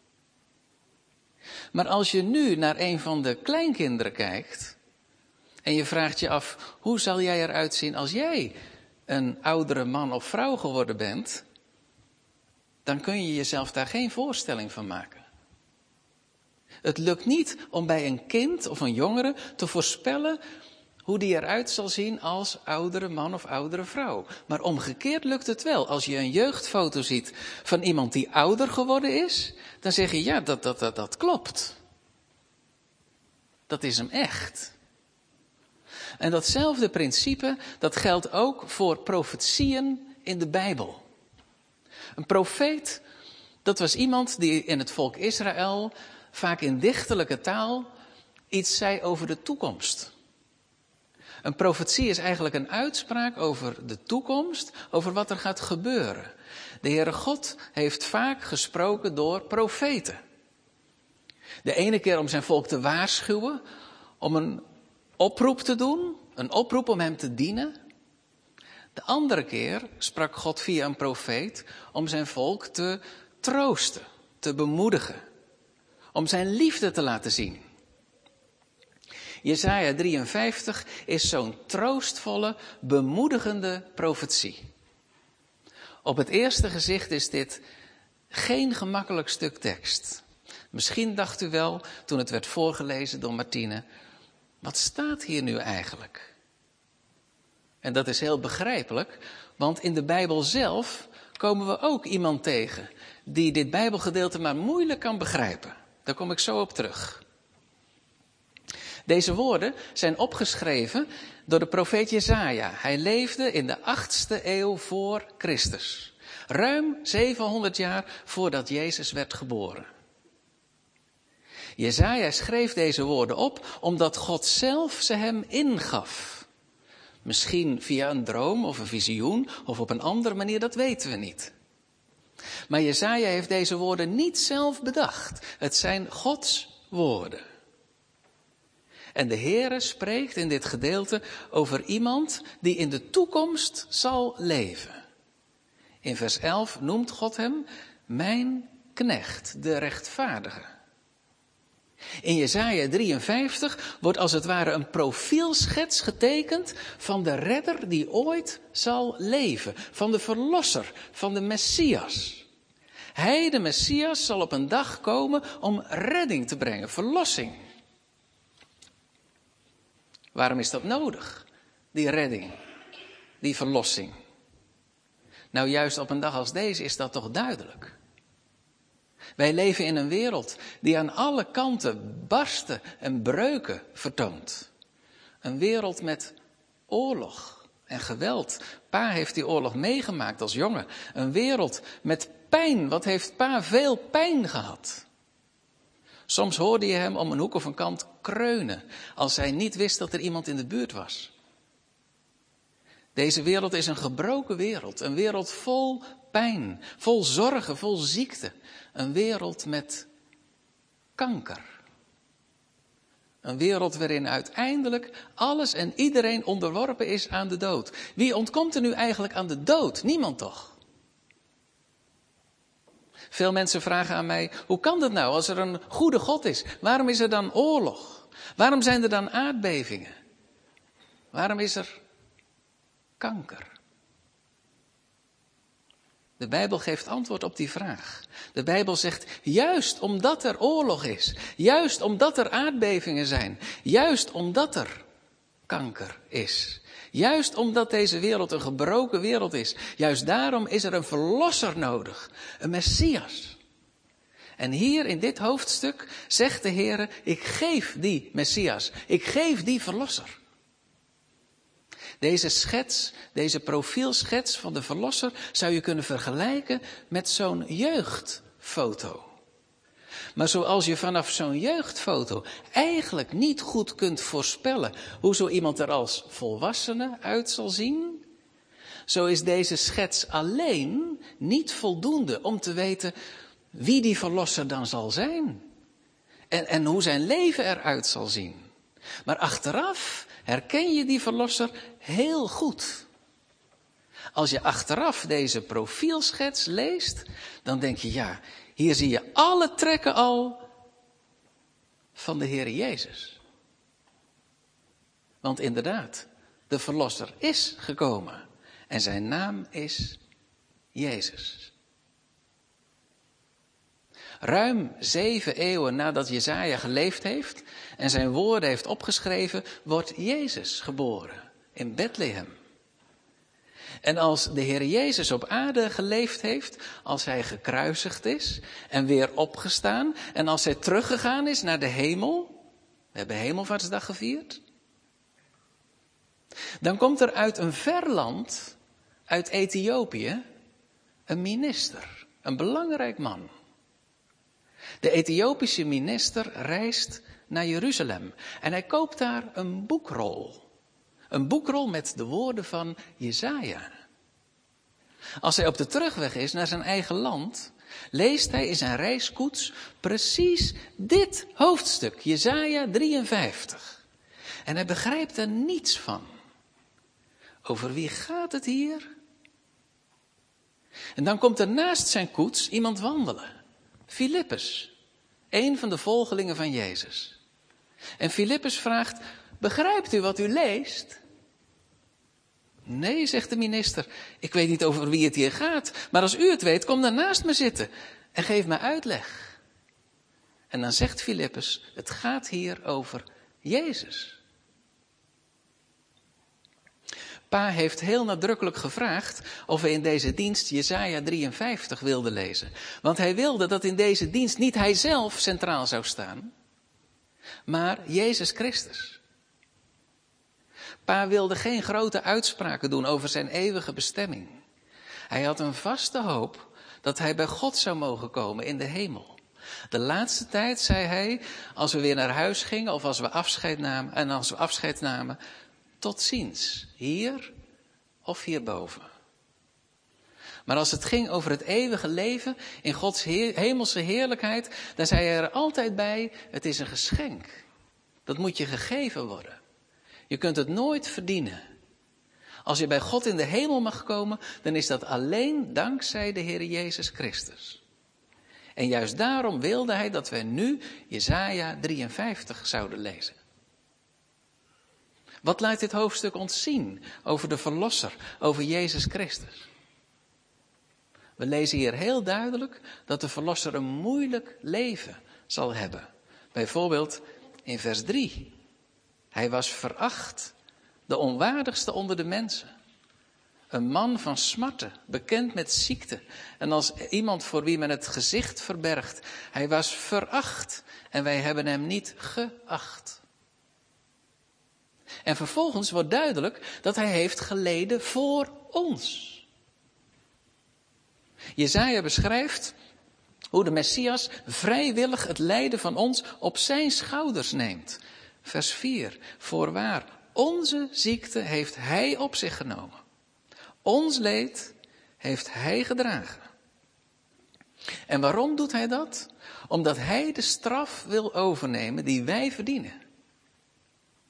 Maar als je nu naar een van de kleinkinderen kijkt en je vraagt je af, hoe zal jij eruit zien als jij een oudere man of vrouw geworden bent, dan kun je jezelf daar geen voorstelling van maken. Het lukt niet om bij een kind of een jongere te voorspellen hoe die eruit zal zien als oudere man of oudere vrouw. Maar omgekeerd lukt het wel. Als je een jeugdfoto ziet van iemand die ouder geworden is, dan zeg je ja, dat klopt. Dat is hem echt. En datzelfde principe, dat geldt ook voor profetieën in de Bijbel. Een profeet, dat was iemand die in het volk Israël vaak in dichterlijke taal iets zei over de toekomst. Een profetie is eigenlijk een uitspraak over de toekomst, over wat er gaat gebeuren. De Heere God heeft vaak gesproken door profeten. De ene keer om zijn volk te waarschuwen, om een oproep te doen, een oproep om hem te dienen. De andere keer sprak God via een profeet om zijn volk te troosten, te bemoedigen, om zijn liefde te laten zien. Jesaja 53 is zo'n troostvolle, bemoedigende profetie. Op het eerste gezicht is dit geen gemakkelijk stuk tekst. Misschien dacht u wel, toen het werd voorgelezen door Martine, wat staat hier nu eigenlijk? En dat is heel begrijpelijk, want in de Bijbel zelf komen we ook iemand tegen die dit Bijbelgedeelte maar moeilijk kan begrijpen. Daar kom ik zo op terug. Deze woorden zijn opgeschreven door de profeet Jesaja. Hij leefde in de 8e eeuw voor Christus. Ruim 700 jaar voordat Jezus werd geboren. Jesaja schreef deze woorden op omdat God zelf ze hem ingaf. Misschien via een droom of een visioen of op een andere manier, dat weten we niet. Maar Jesaja heeft deze woorden niet zelf bedacht. Het zijn Gods woorden. En de Heere spreekt in dit gedeelte over iemand die in de toekomst zal leven. In vers 11 noemt God hem mijn knecht, de rechtvaardige. In Jesaja 53 wordt als het ware een profielschets getekend van de redder die ooit zal leven. Van de verlosser, van de Messias. Hij, de Messias, zal op een dag komen om redding te brengen, verlossing. Waarom is dat nodig, die redding, die verlossing? Nou, juist op een dag als deze is dat toch duidelijk. Wij leven in een wereld die aan alle kanten barsten en breuken vertoont. Een wereld met oorlog en geweld. Pa heeft die oorlog meegemaakt als jongen. Een wereld met pijn. Wat heeft pa veel pijn gehad? Soms hoorde je hem om een hoek of een kant kreunen als hij niet wist dat er iemand in de buurt was. Deze wereld is een gebroken wereld. Een wereld vol pijn, vol zorgen, vol ziekte. Een wereld met kanker. Een wereld waarin uiteindelijk alles en iedereen onderworpen is aan de dood. Wie ontkomt er nu eigenlijk aan de dood? Niemand toch? Veel mensen vragen aan mij, hoe kan dat nou als er een goede God is? Waarom is er dan oorlog? Waarom zijn er dan aardbevingen? Waarom is er kanker? De Bijbel geeft antwoord op die vraag. De Bijbel zegt, juist omdat er oorlog is, juist omdat er aardbevingen zijn, juist omdat er kanker is, juist omdat deze wereld een gebroken wereld is, juist daarom is er een verlosser nodig, een Messias. En hier in dit hoofdstuk zegt de Heer, ik geef die Messias, ik geef die verlosser. Deze schets, deze profielschets van de verlosser zou je kunnen vergelijken met zo'n jeugdfoto. Maar zoals je vanaf zo'n jeugdfoto eigenlijk niet goed kunt voorspellen hoe zo iemand er als volwassene uit zal zien, zo is deze schets alleen niet voldoende om te weten wie die verlosser dan zal zijn. En hoe zijn leven eruit zal zien. Maar achteraf herken je die verlosser heel goed. Als je achteraf deze profielschets leest, dan denk je, ja, hier zie je alle trekken al van de Heer Jezus. Want inderdaad, de verlosser is gekomen en zijn naam is Jezus. Ruim 7 eeuwen nadat Jesaja geleefd heeft en zijn woorden heeft opgeschreven, wordt Jezus geboren in Bethlehem. En als de Heer Jezus op aarde geleefd heeft, als hij gekruisigd is en weer opgestaan en als hij teruggegaan is naar de hemel, we hebben Hemelvaartsdag gevierd, dan komt er uit een ver land, uit Ethiopië, een minister, een belangrijk man. De Ethiopische minister reist naar Jeruzalem en hij koopt daar een boekrol. Een boekrol met de woorden van Jesaja. Als hij op de terugweg is naar zijn eigen land, leest hij in zijn reiskoets precies dit hoofdstuk, Jesaja 53. En hij begrijpt er niets van. Over wie gaat het hier? En dan komt er naast zijn koets iemand wandelen. Filippus, een van de volgelingen van Jezus. En Filippus vraagt, begrijpt u wat u leest? Nee, zegt de minister, ik weet niet over wie het hier gaat, maar als u het weet, kom dan naast me zitten en geef me uitleg. En dan zegt Filippus, het gaat hier over Jezus. Pa heeft heel nadrukkelijk gevraagd of we in deze dienst Jesaja 53 wilden lezen. Want hij wilde dat in deze dienst niet hij zelf centraal zou staan, maar Jezus Christus. Pa wilde geen grote uitspraken doen over zijn eeuwige bestemming. Hij had een vaste hoop dat hij bij God zou mogen komen in de hemel. De laatste tijd, zei hij, als we weer naar huis gingen of als we afscheid namen, tot ziens, hier of hierboven. Maar als het ging over het eeuwige leven in Gods hemelse heerlijkheid, dan zei hij er altijd bij, het is een geschenk. Dat moet je gegeven worden. Je kunt het nooit verdienen. Als je bij God in de hemel mag komen, dan is dat alleen dankzij de Heer Jezus Christus. En juist daarom wilde hij dat wij nu Jesaja 53 zouden lezen. Wat laat dit hoofdstuk ons zien over de Verlosser, over Jezus Christus? We lezen hier heel duidelijk dat de Verlosser een moeilijk leven zal hebben. Bijvoorbeeld in vers 3. Hij was veracht, de onwaardigste onder de mensen. Een man van smarten, bekend met ziekte. En als iemand voor wie men het gezicht verbergt. Hij was veracht en wij hebben hem niet geacht. En vervolgens wordt duidelijk dat hij heeft geleden voor ons. Jesaja beschrijft hoe de Messias vrijwillig het lijden van ons op zijn schouders neemt. Vers 4. Voorwaar, onze ziekte heeft hij op zich genomen. Ons leed heeft hij gedragen. En waarom doet hij dat? Omdat hij de straf wil overnemen die wij verdienen.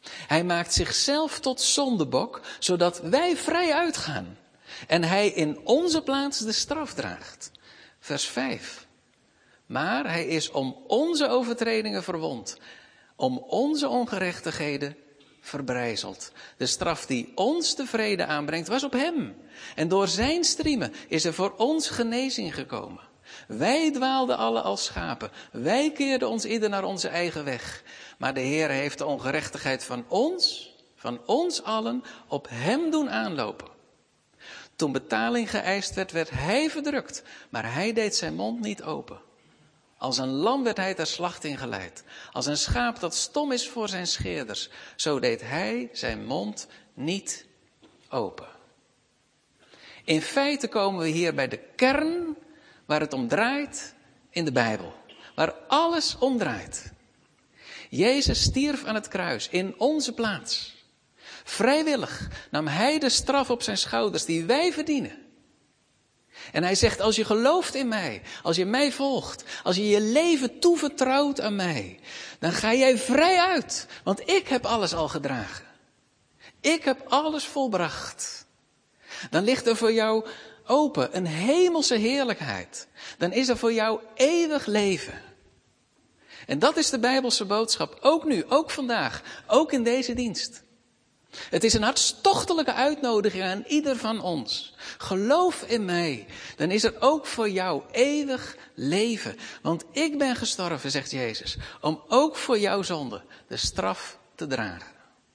Hij maakt zichzelf tot zondebok, zodat wij vrij uitgaan. En hij in onze plaats de straf draagt. Vers 5. Maar hij is om onze overtredingen verwond, om onze ongerechtigheden verbrijzeld. De straf die ons de vrede aanbrengt was op hem. En door zijn striemen is er voor ons genezing gekomen. Wij dwaalden alle als schapen. Wij keerden ons ieder naar onze eigen weg. Maar de Heer heeft de ongerechtigheid van ons allen, op hem doen aanlopen. Toen betaling geëist werd, werd hij verdrukt. Maar hij deed zijn mond niet open. Als een lam werd hij ter slachting geleid. Als een schaap dat stom is voor zijn scheerders. Zo deed hij zijn mond niet open. In feite komen we hier bij de kern waar het om draait in de Bijbel. Waar alles om draait. Jezus stierf aan het kruis in onze plaats. Vrijwillig nam hij de straf op zijn schouders die wij verdienen. En hij zegt, als je gelooft in mij, als je mij volgt, als je je leven toevertrouwt aan mij, dan ga jij vrij uit, want ik heb alles al gedragen. Ik heb alles volbracht. Dan ligt er voor jou open een hemelse heerlijkheid. Dan is er voor jou eeuwig leven. En dat is de Bijbelse boodschap, ook nu, ook vandaag, ook in deze dienst. Het is een hartstochtelijke uitnodiging aan ieder van ons. Geloof in mij, dan is er ook voor jou eeuwig leven. Want ik ben gestorven, zegt Jezus, om ook voor jouw zonde de straf te dragen.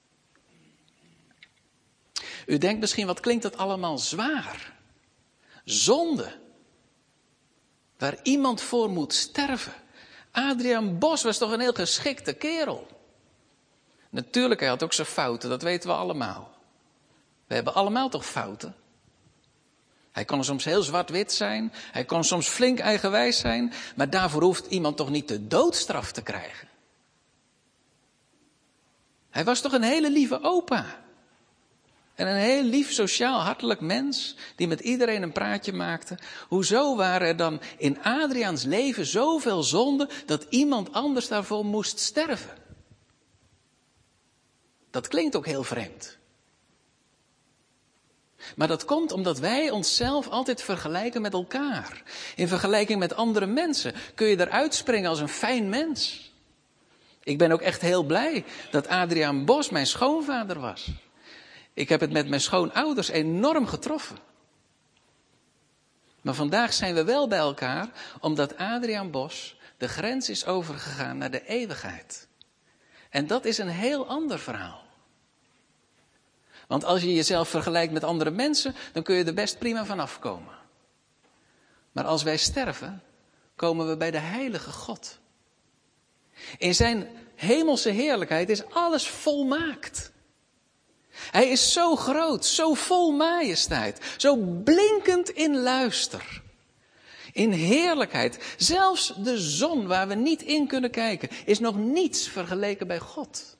U denkt misschien, wat klinkt dat allemaal zwaar? Zonde, waar iemand voor moet sterven. Adriaan Bos was toch een heel geschikte kerel. Natuurlijk, hij had ook zijn fouten, dat weten we allemaal. We hebben allemaal toch fouten? Hij kon soms heel zwart-wit zijn, hij kon soms flink eigenwijs zijn, maar daarvoor hoeft iemand toch niet de doodstraf te krijgen. Hij was toch een hele lieve opa. En een heel lief, sociaal, hartelijk mens, die met iedereen een praatje maakte. Hoezo waren er dan in Adriaans leven zoveel zonden, dat iemand anders daarvoor moest sterven? Dat klinkt ook heel vreemd. Maar dat komt omdat wij onszelf altijd vergelijken met elkaar. In vergelijking met andere mensen kun je eruit springen als een fijn mens. Ik ben ook echt heel blij dat Adriaan Bos mijn schoonvader was. Ik heb het met mijn schoonouders enorm getroffen. Maar vandaag zijn we wel bij elkaar omdat Adriaan Bos de grens is overgegaan naar de eeuwigheid. En dat is een heel ander verhaal. Want als je jezelf vergelijkt met andere mensen, dan kun je er best prima van afkomen. Maar als wij sterven, komen we bij de heilige God. In zijn hemelse heerlijkheid is alles volmaakt. Hij is zo groot, zo vol majesteit, zo blinkend in luister. In heerlijkheid, zelfs de zon waar we niet in kunnen kijken, is nog niets vergeleken bij God.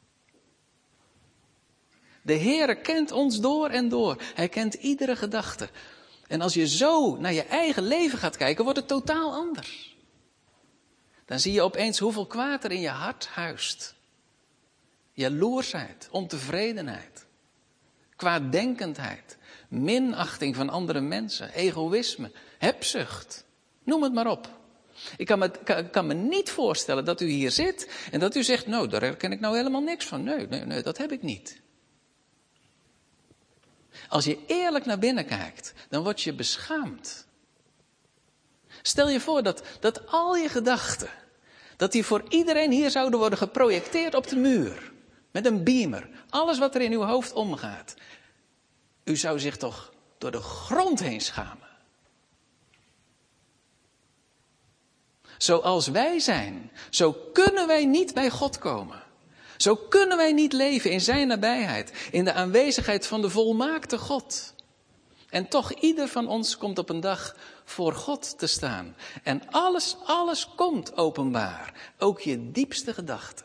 De Heere kent ons door en door. Hij kent iedere gedachte. En als je zo naar je eigen leven gaat kijken, wordt het totaal anders. Dan zie je opeens hoeveel kwaad er in je hart huist. Jaloersheid, ontevredenheid, kwaaddenkendheid, minachting van andere mensen, egoïsme, hebzucht. Noem het maar op. Ik kan me niet voorstellen dat u hier zit en dat u zegt, nou, daar herken ik nou helemaal niks van. Nee, dat heb ik niet. Als je eerlijk naar binnen kijkt, dan word je beschaamd. Stel je voor dat al je gedachten, dat die voor iedereen hier zouden worden geprojecteerd op de muur. Met een beamer. Alles wat er in uw hoofd omgaat. U zou zich toch door de grond heen schamen. Zoals wij zijn, zo kunnen wij niet bij God komen. Zo kunnen wij niet leven in zijn nabijheid, in de aanwezigheid van de volmaakte God. En toch, ieder van ons komt op een dag voor God te staan. En alles komt openbaar, ook je diepste gedachten.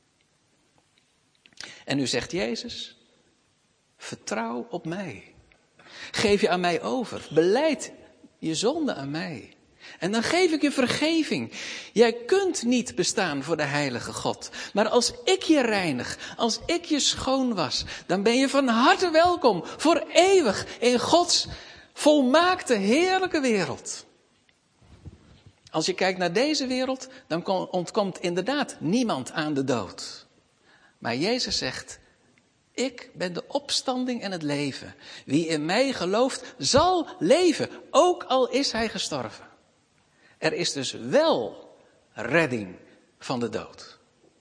En nu zegt Jezus, vertrouw op mij. Geef je aan mij over, belijd je zonde aan mij. En dan geef ik je vergeving. Jij kunt niet bestaan voor de heilige God. Maar als ik je reinig, als ik je schoon was, dan ben je van harte welkom voor eeuwig in Gods volmaakte, heerlijke wereld. Als je kijkt naar deze wereld, dan ontkomt inderdaad niemand aan de dood. Maar Jezus zegt, ik ben de opstanding en het leven. Wie in mij gelooft, zal leven, ook al is hij gestorven. Er is dus wel redding van de dood.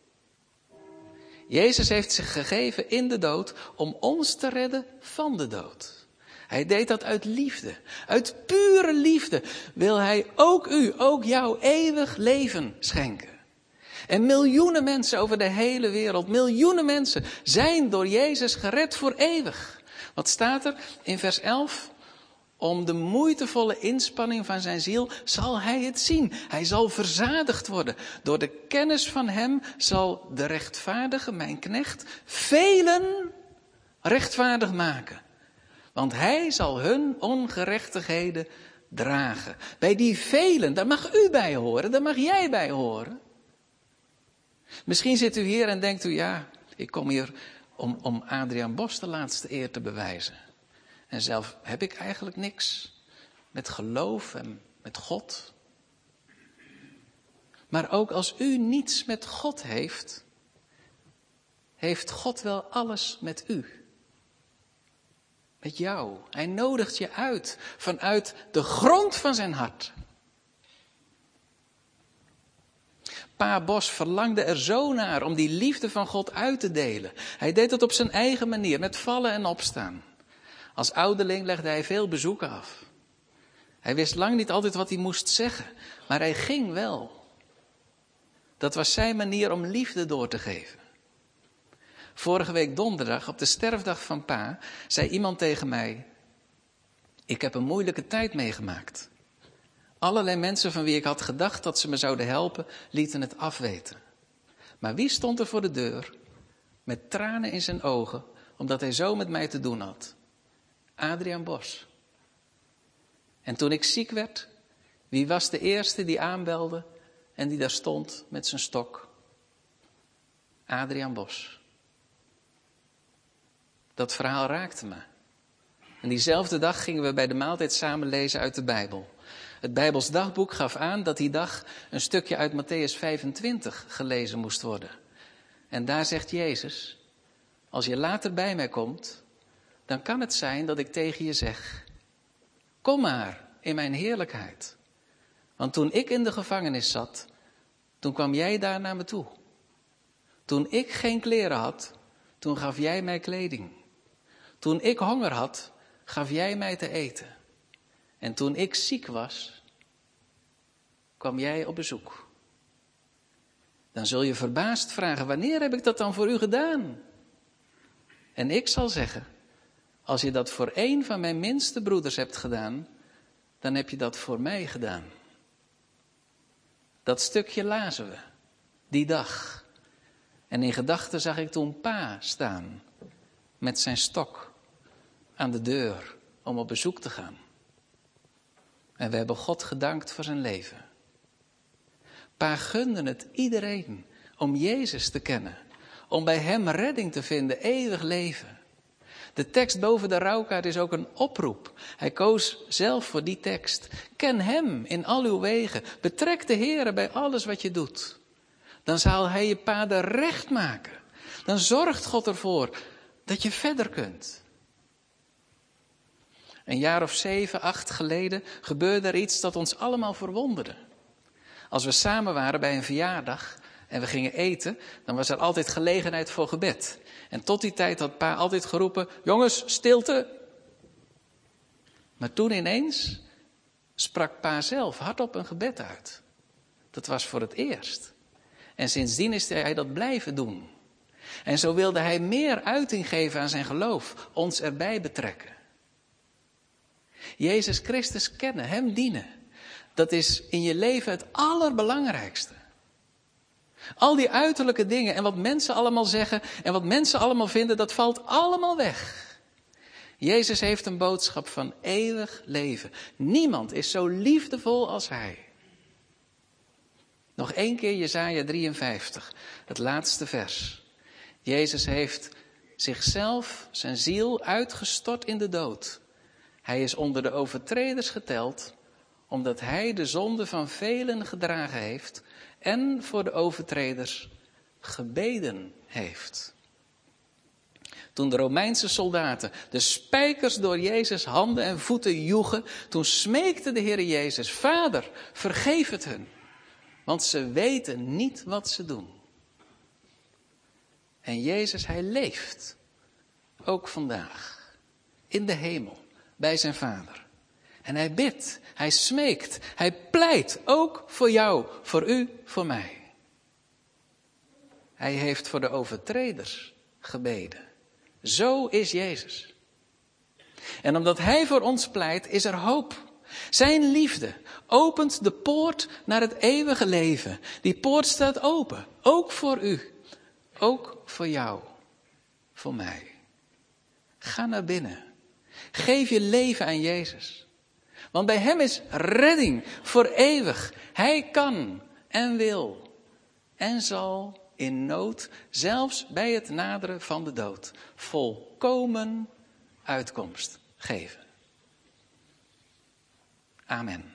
Jezus heeft zich gegeven in de dood om ons te redden van de dood. Hij deed dat uit liefde. Uit pure liefde wil hij ook u, ook jou eeuwig leven schenken. En miljoenen mensen over de hele wereld, miljoenen mensen zijn door Jezus gered voor eeuwig. Wat staat er in vers 11? Om de moeitevolle inspanning van zijn ziel zal hij het zien. Hij zal verzadigd worden. Door de kennis van hem zal de rechtvaardige, mijn knecht, velen rechtvaardig maken. Want hij zal hun ongerechtigheden dragen. Bij die velen, daar mag u bij horen, daar mag jij bij horen. Misschien zit u hier en denkt u, ja, ik kom hier om Adriaan Bos de laatste eer te bewijzen. En zelf heb ik eigenlijk niks met geloof en met God. Maar ook als u niets met God heeft, heeft God wel alles met u. Met jou. Hij nodigt je uit vanuit de grond van zijn hart. Pa Bos verlangde er zo naar om die liefde van God uit te delen. Hij deed het op zijn eigen manier, met vallen en opstaan. Als ouderling legde hij veel bezoeken af. Hij wist lang niet altijd wat hij moest zeggen, maar hij ging wel. Dat was zijn manier om liefde door te geven. Vorige week donderdag, op de sterfdag van pa, zei iemand tegen mij: ik heb een moeilijke tijd meegemaakt. Allerlei mensen van wie ik had gedacht dat ze me zouden helpen, lieten het afweten. Maar wie stond er voor de deur, met tranen in zijn ogen, omdat hij zo met mij te doen had? Adriaan Bos. En toen ik ziek werd, wie was de eerste die aanbelde en die daar stond met zijn stok? Adriaan Bos. Dat verhaal raakte me. En diezelfde dag gingen we bij de maaltijd samen lezen uit de Bijbel. Het Bijbels dagboek gaf aan dat die dag een stukje uit Mattheüs 25 gelezen moest worden. En daar zegt Jezus: als je later bij mij komt, dan kan het zijn dat ik tegen je zeg: kom maar in mijn heerlijkheid. Want toen ik in de gevangenis zat, toen kwam jij daar naar me toe. Toen ik geen kleren had, toen gaf jij mij kleding. Toen ik honger had, gaf jij mij te eten. En toen ik ziek was, kwam jij op bezoek. Dan zul je verbaasd vragen: wanneer heb ik dat dan voor u gedaan? En ik zal zeggen: als je dat voor één van mijn minste broeders hebt gedaan, dan heb je dat voor mij gedaan. Dat stukje lazen we, die dag. En in gedachten zag ik toen pa staan, met zijn stok, aan de deur om op bezoek te gaan. En we hebben God gedankt voor zijn leven. Pa gunde het iedereen om Jezus te kennen, om bij hem redding te vinden, eeuwig leven. De tekst boven de rouwkaart is ook een oproep. Hij koos zelf voor die tekst. Ken hem in al uw wegen. Betrek de Heere bij alles wat je doet. Dan zal hij je paden recht maken. Dan zorgt God ervoor dat je verder kunt. Een jaar of 7, 8 geleden gebeurde er iets dat ons allemaal verwonderde. Als we samen waren bij een verjaardag en we gingen eten, dan was er altijd gelegenheid voor gebed. En tot die tijd had pa altijd geroepen: jongens, stilte. Maar toen ineens sprak pa zelf hardop een gebed uit. Dat was voor het eerst. En sindsdien is hij dat blijven doen. En zo wilde hij meer uiting geven aan zijn geloof, ons erbij betrekken. Jezus Christus kennen, hem dienen. Dat is in je leven het allerbelangrijkste. Al die uiterlijke dingen en wat mensen allemaal zeggen en wat mensen allemaal vinden, dat valt allemaal weg. Jezus heeft een boodschap van eeuwig leven. Niemand is zo liefdevol als hij. Nog 1 keer Jesaja 53, het laatste vers. Jezus heeft zichzelf, zijn ziel, uitgestort in de dood. Hij is onder de overtreders geteld, omdat hij de zonde van velen gedragen heeft en voor de overtreders gebeden heeft. Toen de Romeinse soldaten de spijkers door Jezus' handen en voeten joegen, toen smeekte de Heer Jezus: Vader, vergeef het hun, want ze weten niet wat ze doen. En Jezus, hij leeft, ook vandaag, in de hemel, bij zijn Vader. En hij bidt, hij smeekt, hij pleit, ook voor jou, voor u, voor mij. Hij heeft voor de overtreders gebeden. Zo is Jezus. En omdat hij voor ons pleit, is er hoop. Zijn liefde opent de poort naar het eeuwige leven. Die poort staat open, ook voor u, ook voor jou, voor mij. Ga naar binnen. Geef je leven aan Jezus. Want bij hem is redding voor eeuwig. Hij kan en wil en zal in nood, zelfs bij het naderen van de dood, volkomen uitkomst geven. Amen.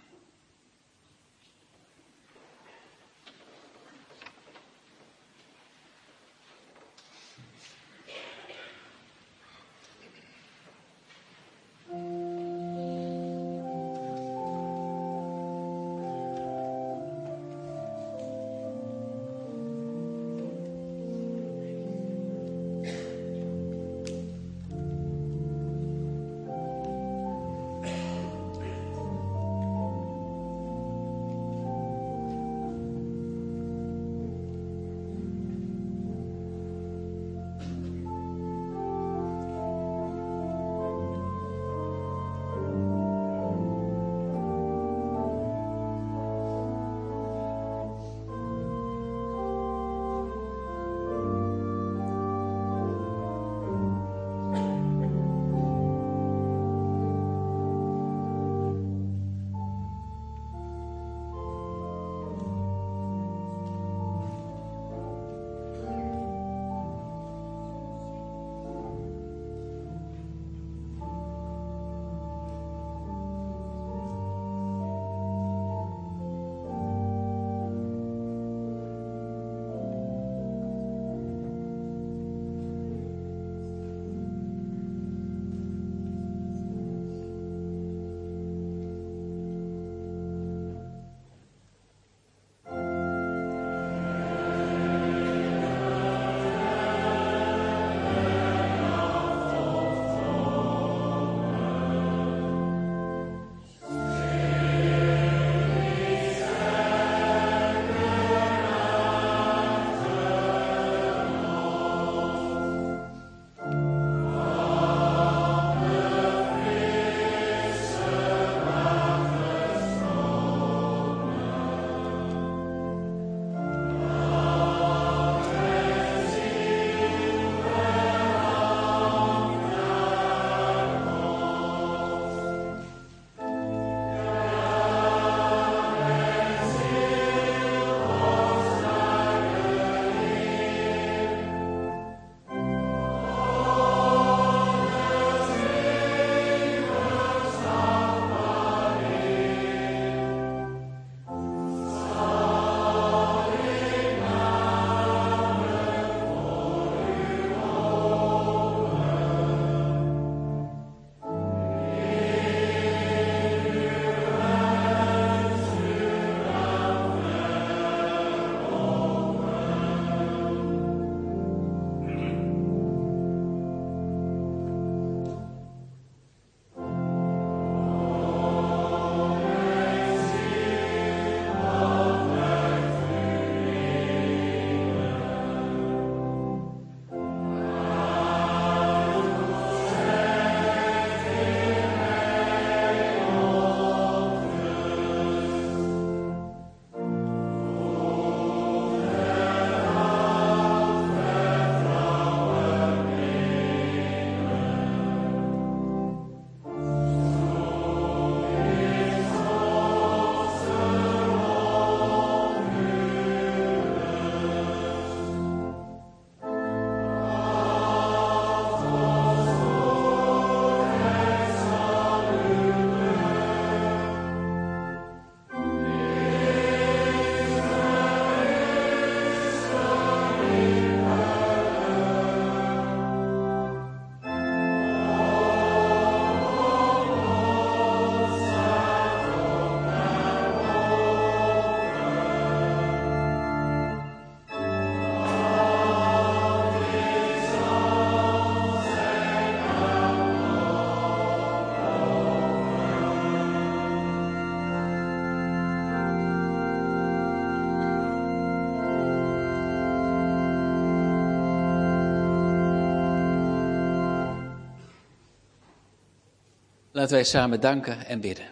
Laten wij samen danken en bidden.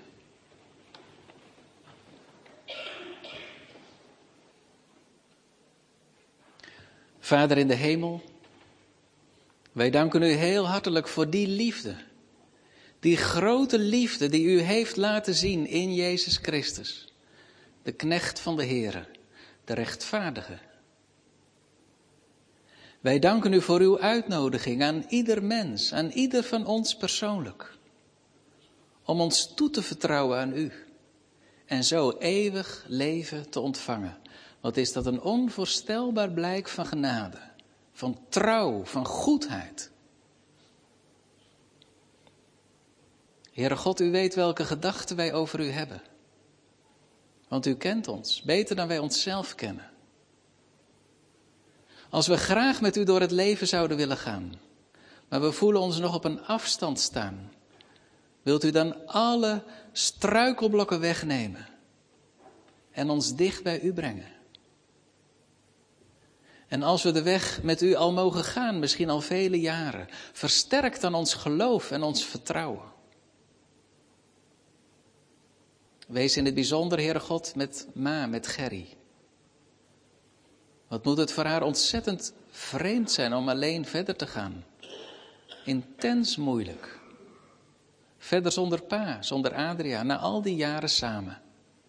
Vader in de hemel, wij danken u heel hartelijk voor die liefde. Die grote liefde die u heeft laten zien in Jezus Christus. De knecht van de Heere, de rechtvaardige. Wij danken u voor uw uitnodiging aan ieder mens, aan ieder van ons persoonlijk. Om ons toe te vertrouwen aan u. En zo eeuwig leven te ontvangen. Wat is dat een onvoorstelbaar blijk van genade. Van trouw, van goedheid. Heere God, u weet welke gedachten wij over u hebben. Want u kent ons, beter dan wij onszelf kennen. Als we graag met u door het leven zouden willen gaan, maar we voelen ons nog op een afstand staan, wilt u dan alle struikelblokken wegnemen en ons dicht bij u brengen? En als we de weg met u al mogen gaan, misschien al vele jaren, versterk dan ons geloof en ons vertrouwen. Wees in het bijzonder, Heere God, met Gerry. Wat moet het voor haar ontzettend vreemd zijn om alleen verder te gaan. Intens moeilijk. Verder zonder pa, zonder Adriaan, na al die jaren samen.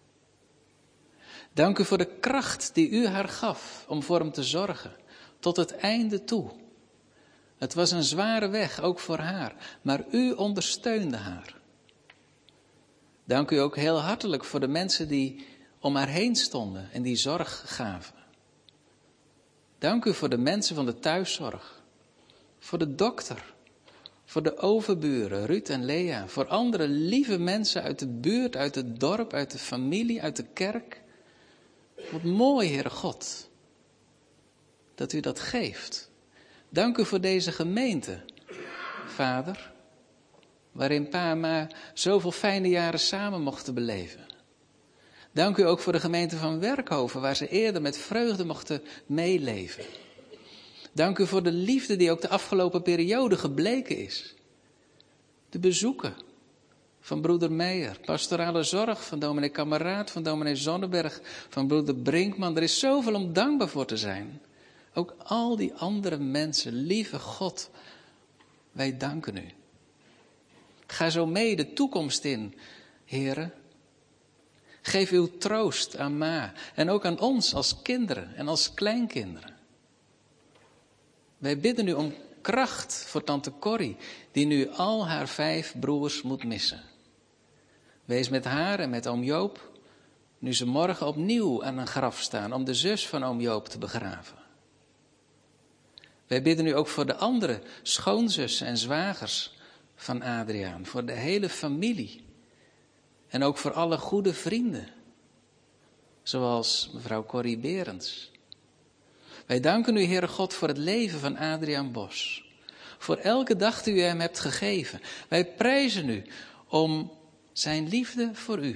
Dank u voor de kracht die u haar gaf om voor hem te zorgen, tot het einde toe. Het was een zware weg, ook voor haar, maar u ondersteunde haar. Dank u ook heel hartelijk voor de mensen die om haar heen stonden en die zorg gaven. Dank u voor de mensen van de thuiszorg, voor de dokter, voor de overburen, Ruud en Lea, voor andere lieve mensen uit de buurt, uit het dorp, uit de familie, uit de kerk. Wat mooi, Heere God, dat u dat geeft. Dank u voor deze gemeente, Vader, waarin pa en ma zoveel fijne jaren samen mochten beleven. Dank u ook voor de gemeente van Werkhoven, waar ze eerder met vreugde mochten meeleven. Dank u voor de liefde die ook de afgelopen periode gebleken is. De bezoeken van broeder Meijer, pastorale zorg van dominee Kameraad, van dominee Zonneberg, van broeder Brinkman. Er is zoveel om dankbaar voor te zijn. Ook al die andere mensen, lieve God, wij danken u. Ga zo mee de toekomst in, Heere. Geef uw troost aan ma en ook aan ons als kinderen en als kleinkinderen. Wij bidden u om kracht voor tante Corrie, die nu al haar 5 broers moet missen. Wees met haar en met oom Joop, nu ze morgen opnieuw aan een graf staan om de zus van oom Joop te begraven. Wij bidden u ook voor de andere schoonzussen en zwagers van Adriaan, voor de hele familie. En ook voor alle goede vrienden, zoals mevrouw Corrie Berends. Wij danken u, Heere God, voor het leven van Adriaan Bos. Voor elke dag die u hem hebt gegeven. Wij prijzen u om zijn liefde voor u.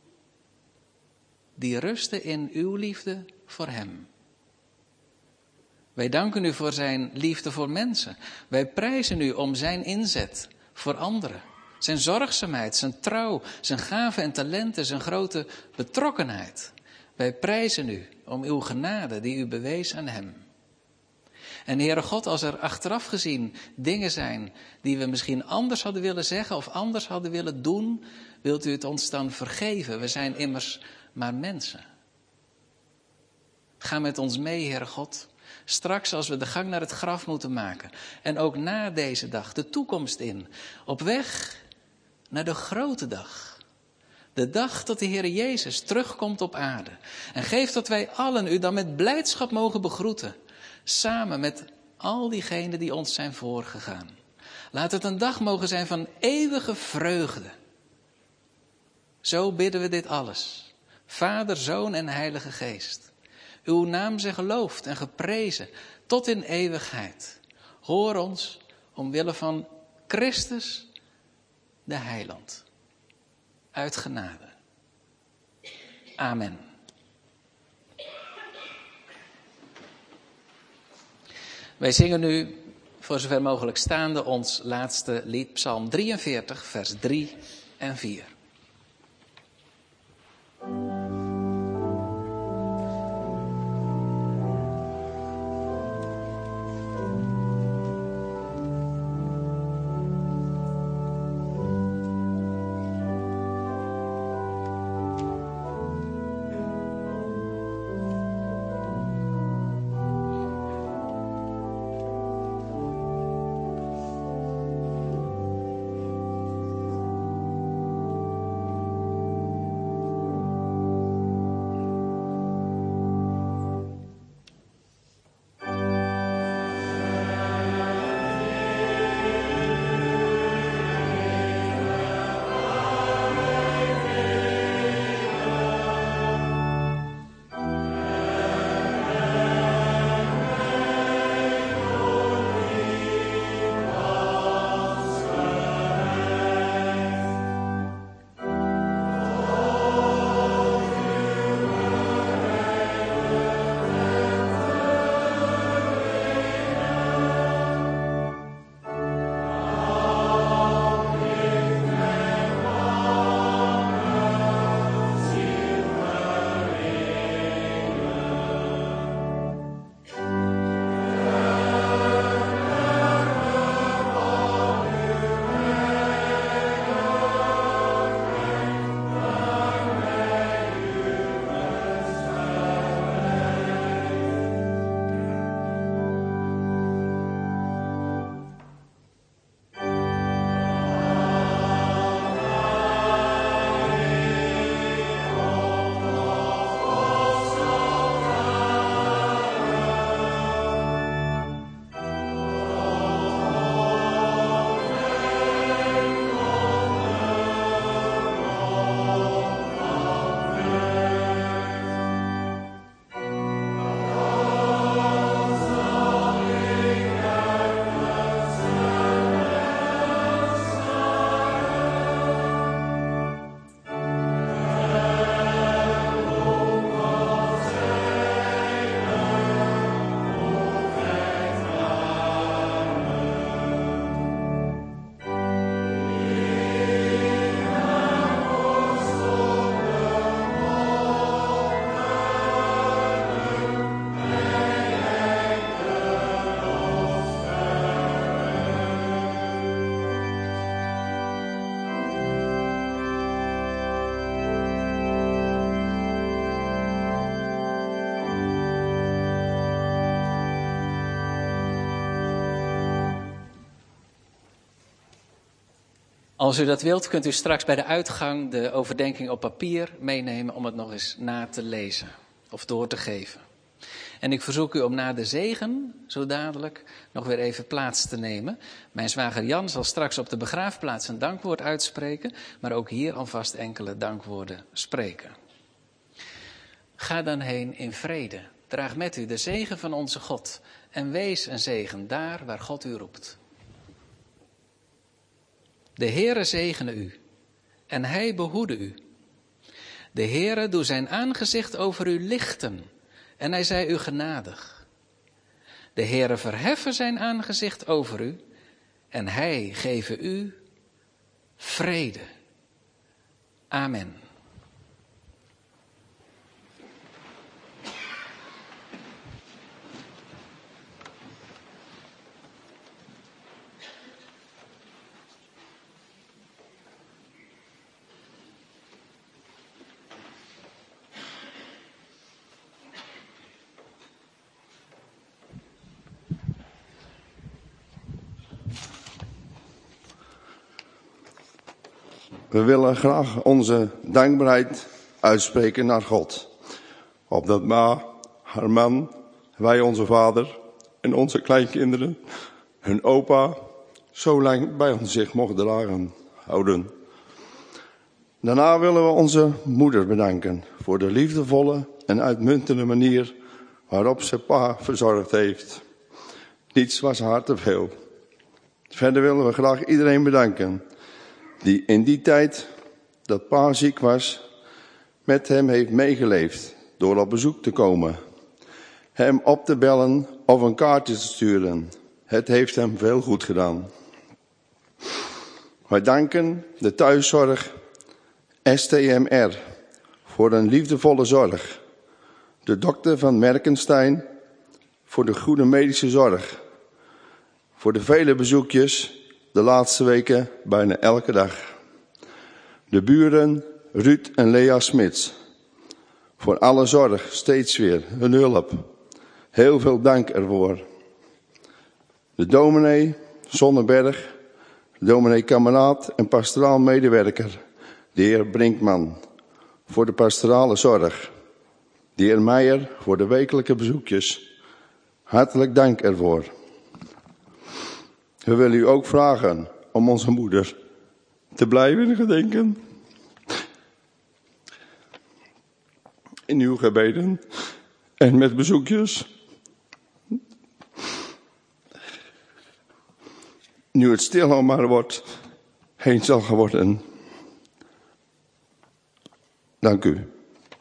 Die rustte in uw liefde voor hem. Wij danken u voor zijn liefde voor mensen. Wij prijzen u om zijn inzet voor anderen. Zijn zorgzaamheid, zijn trouw, zijn gaven en talenten, zijn grote betrokkenheid. Wij prijzen u om uw genade die u bewees aan hem. En Heere God, als er achteraf gezien dingen zijn die we misschien anders hadden willen zeggen of anders hadden willen doen, wilt u het ons dan vergeven? We zijn immers maar mensen. Ga met ons mee, Heere God. Straks als we de gang naar het graf moeten maken. En ook na deze dag, de toekomst in. Op weg naar de grote dag. De dag dat de Heer Jezus terugkomt op aarde. En geef dat wij allen u dan met blijdschap mogen begroeten. Samen met al diegenen die ons zijn voorgegaan. Laat het een dag mogen zijn van eeuwige vreugde. Zo bidden we dit alles. Vader, Zoon en Heilige Geest. Uw naam zij geloofd en geprezen tot in eeuwigheid. Hoor ons omwille van Christus, de Heiland. Uit genade. Amen. Wij zingen nu voor zover mogelijk staande, ons laatste lied, Psalm 43, vers 3 en 4. Als u dat wilt, kunt u straks bij de uitgang de overdenking op papier meenemen om het nog eens na te lezen of door te geven. En ik verzoek u om na de zegen, zo dadelijk, nog weer even plaats te nemen. Mijn zwager Jan zal straks op de begraafplaats een dankwoord uitspreken, maar ook hier alvast enkele dankwoorden spreken. Ga dan heen in vrede. Draag met u de zegen van onze God en wees een zegen daar waar God u roept. De Heere zegene u en hij behoede u. De Heere doe zijn aangezicht over u lichten en hij zij u genadig. De Heere verheffen zijn aangezicht over u en hij geven u vrede. Amen. We willen graag onze dankbaarheid uitspreken naar God. Opdat Ma, haar man, wij onze vader en onze kleinkinderen, hun opa, zo lang bij ons zich mogen houden. Daarna willen we onze moeder bedanken voor de liefdevolle en uitmuntende manier waarop ze Pa verzorgd heeft. Niets was haar te veel. Verder willen we graag iedereen bedanken die in die tijd dat Pa ziek was, met hem heeft meegeleefd door op bezoek te komen, hem op te bellen of een kaartje te sturen, Het heeft hem veel goed gedaan. Wij danken de thuiszorg STMR voor een liefdevolle zorg. De dokter van Merkenstein voor de goede medische zorg. Voor de vele bezoekjes de laatste weken bijna elke dag. De buren Ruud en Lea Smits. Voor alle zorg steeds weer hun hulp. Heel veel dank ervoor. De dominee Zonneberg, de dominee kameraad en pastoraal medewerker, de heer Brinkman, voor de pastorale zorg. De heer Meijer voor de wekelijke bezoekjes. Hartelijk dank ervoor. We willen u ook vragen om onze moeder te blijven gedenken. In uw gebeden en met bezoekjes. Nu het stil al maar wordt, heen zal geworden. Dank u.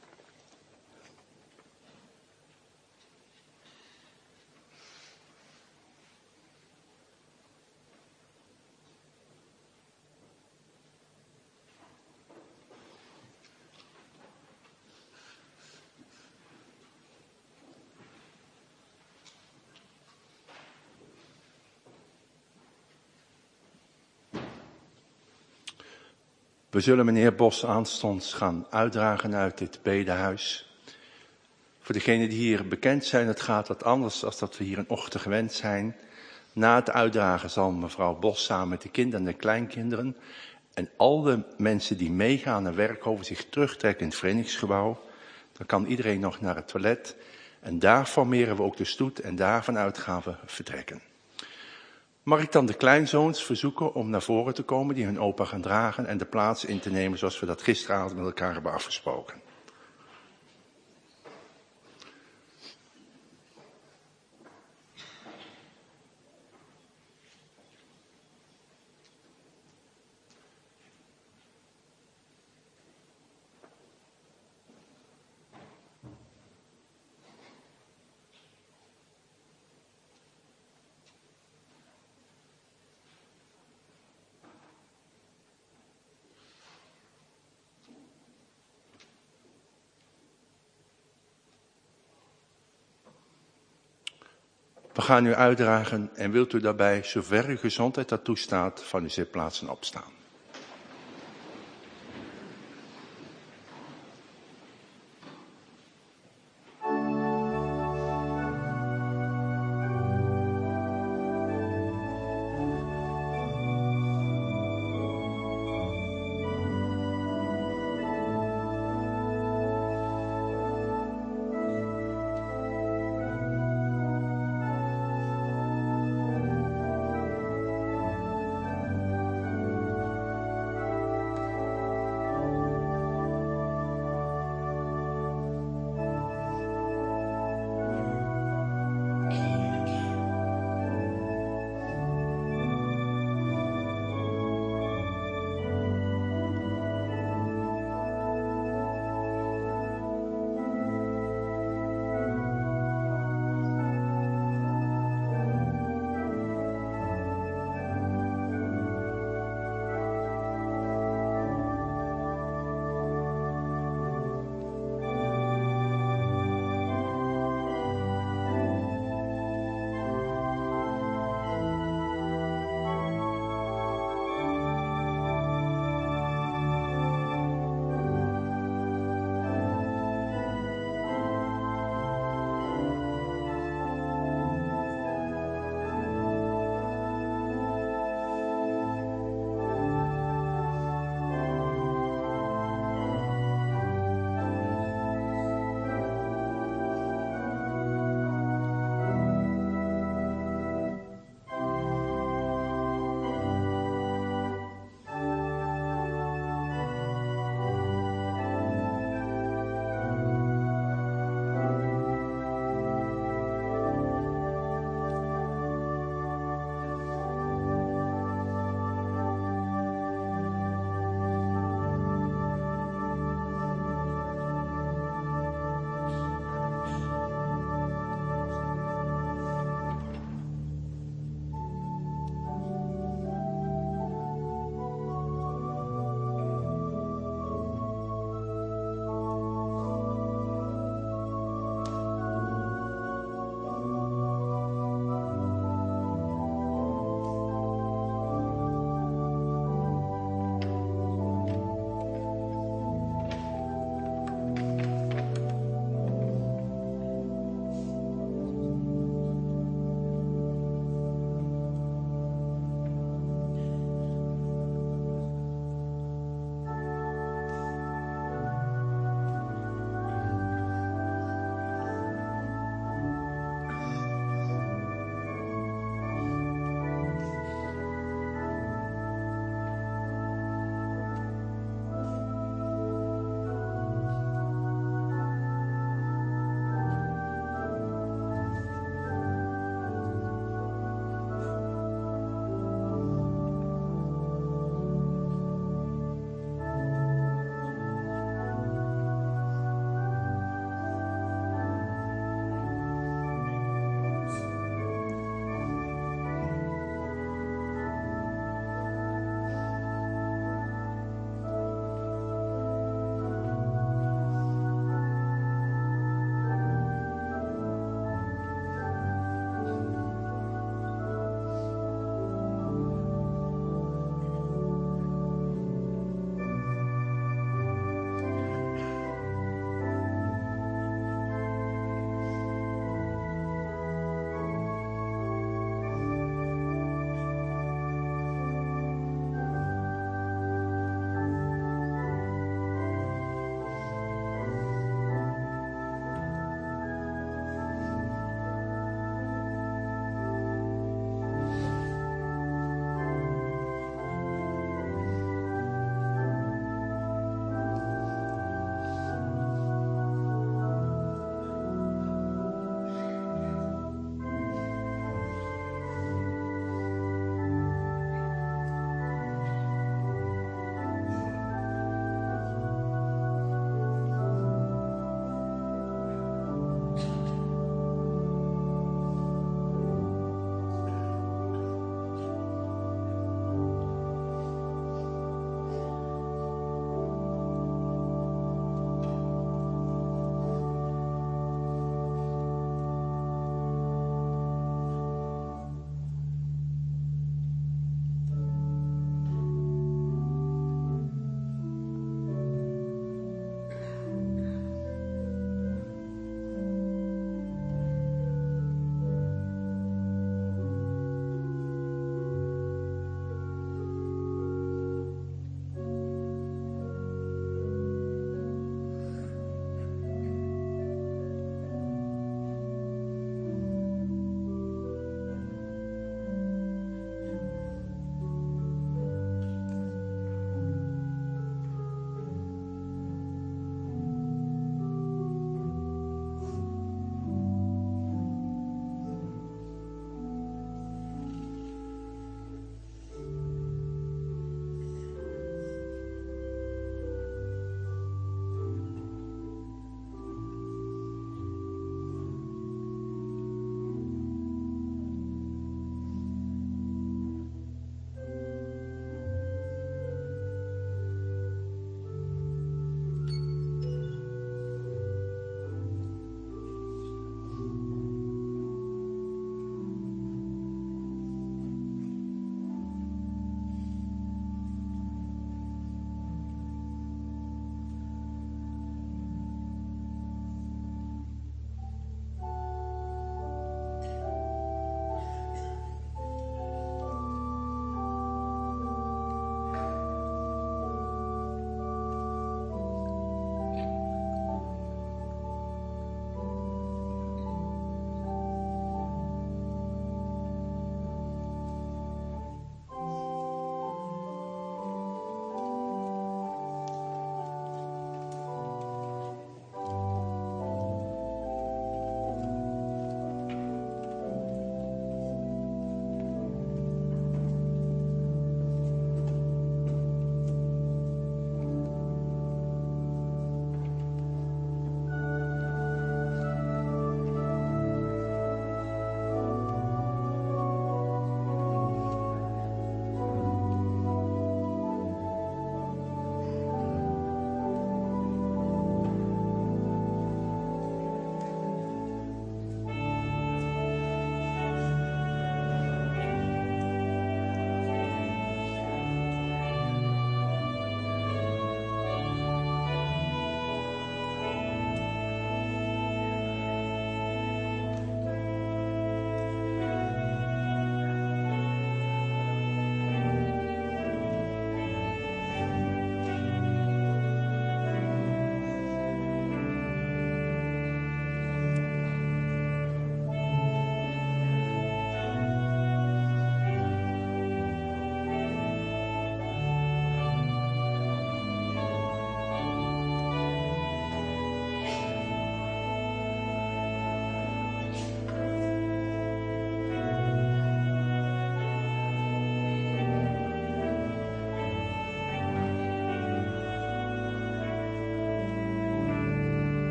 We zullen meneer Bos aanstonds gaan uitdragen uit dit bedehuis. Voor degenen die hier bekend zijn, het gaat wat anders dan dat we hier een ochtend gewend zijn. Na het uitdragen zal mevrouw Bos samen met de kinderen en de kleinkinderen en al de mensen die meegaan naar Werkhoven zich terugtrekken in het verenigingsgebouw. Dan kan iedereen nog naar het toilet en daar formeren we ook de stoet en daarvanuit gaan we vertrekken. Mag ik dan de kleinzoons verzoeken om naar voren te komen die hun opa gaan dragen en de plaats in te nemen zoals we dat gisteravond met elkaar hebben afgesproken. We gaan u uitdragen en wilt u daarbij, zover uw gezondheid dat toestaat, van uw zitplaatsen opstaan.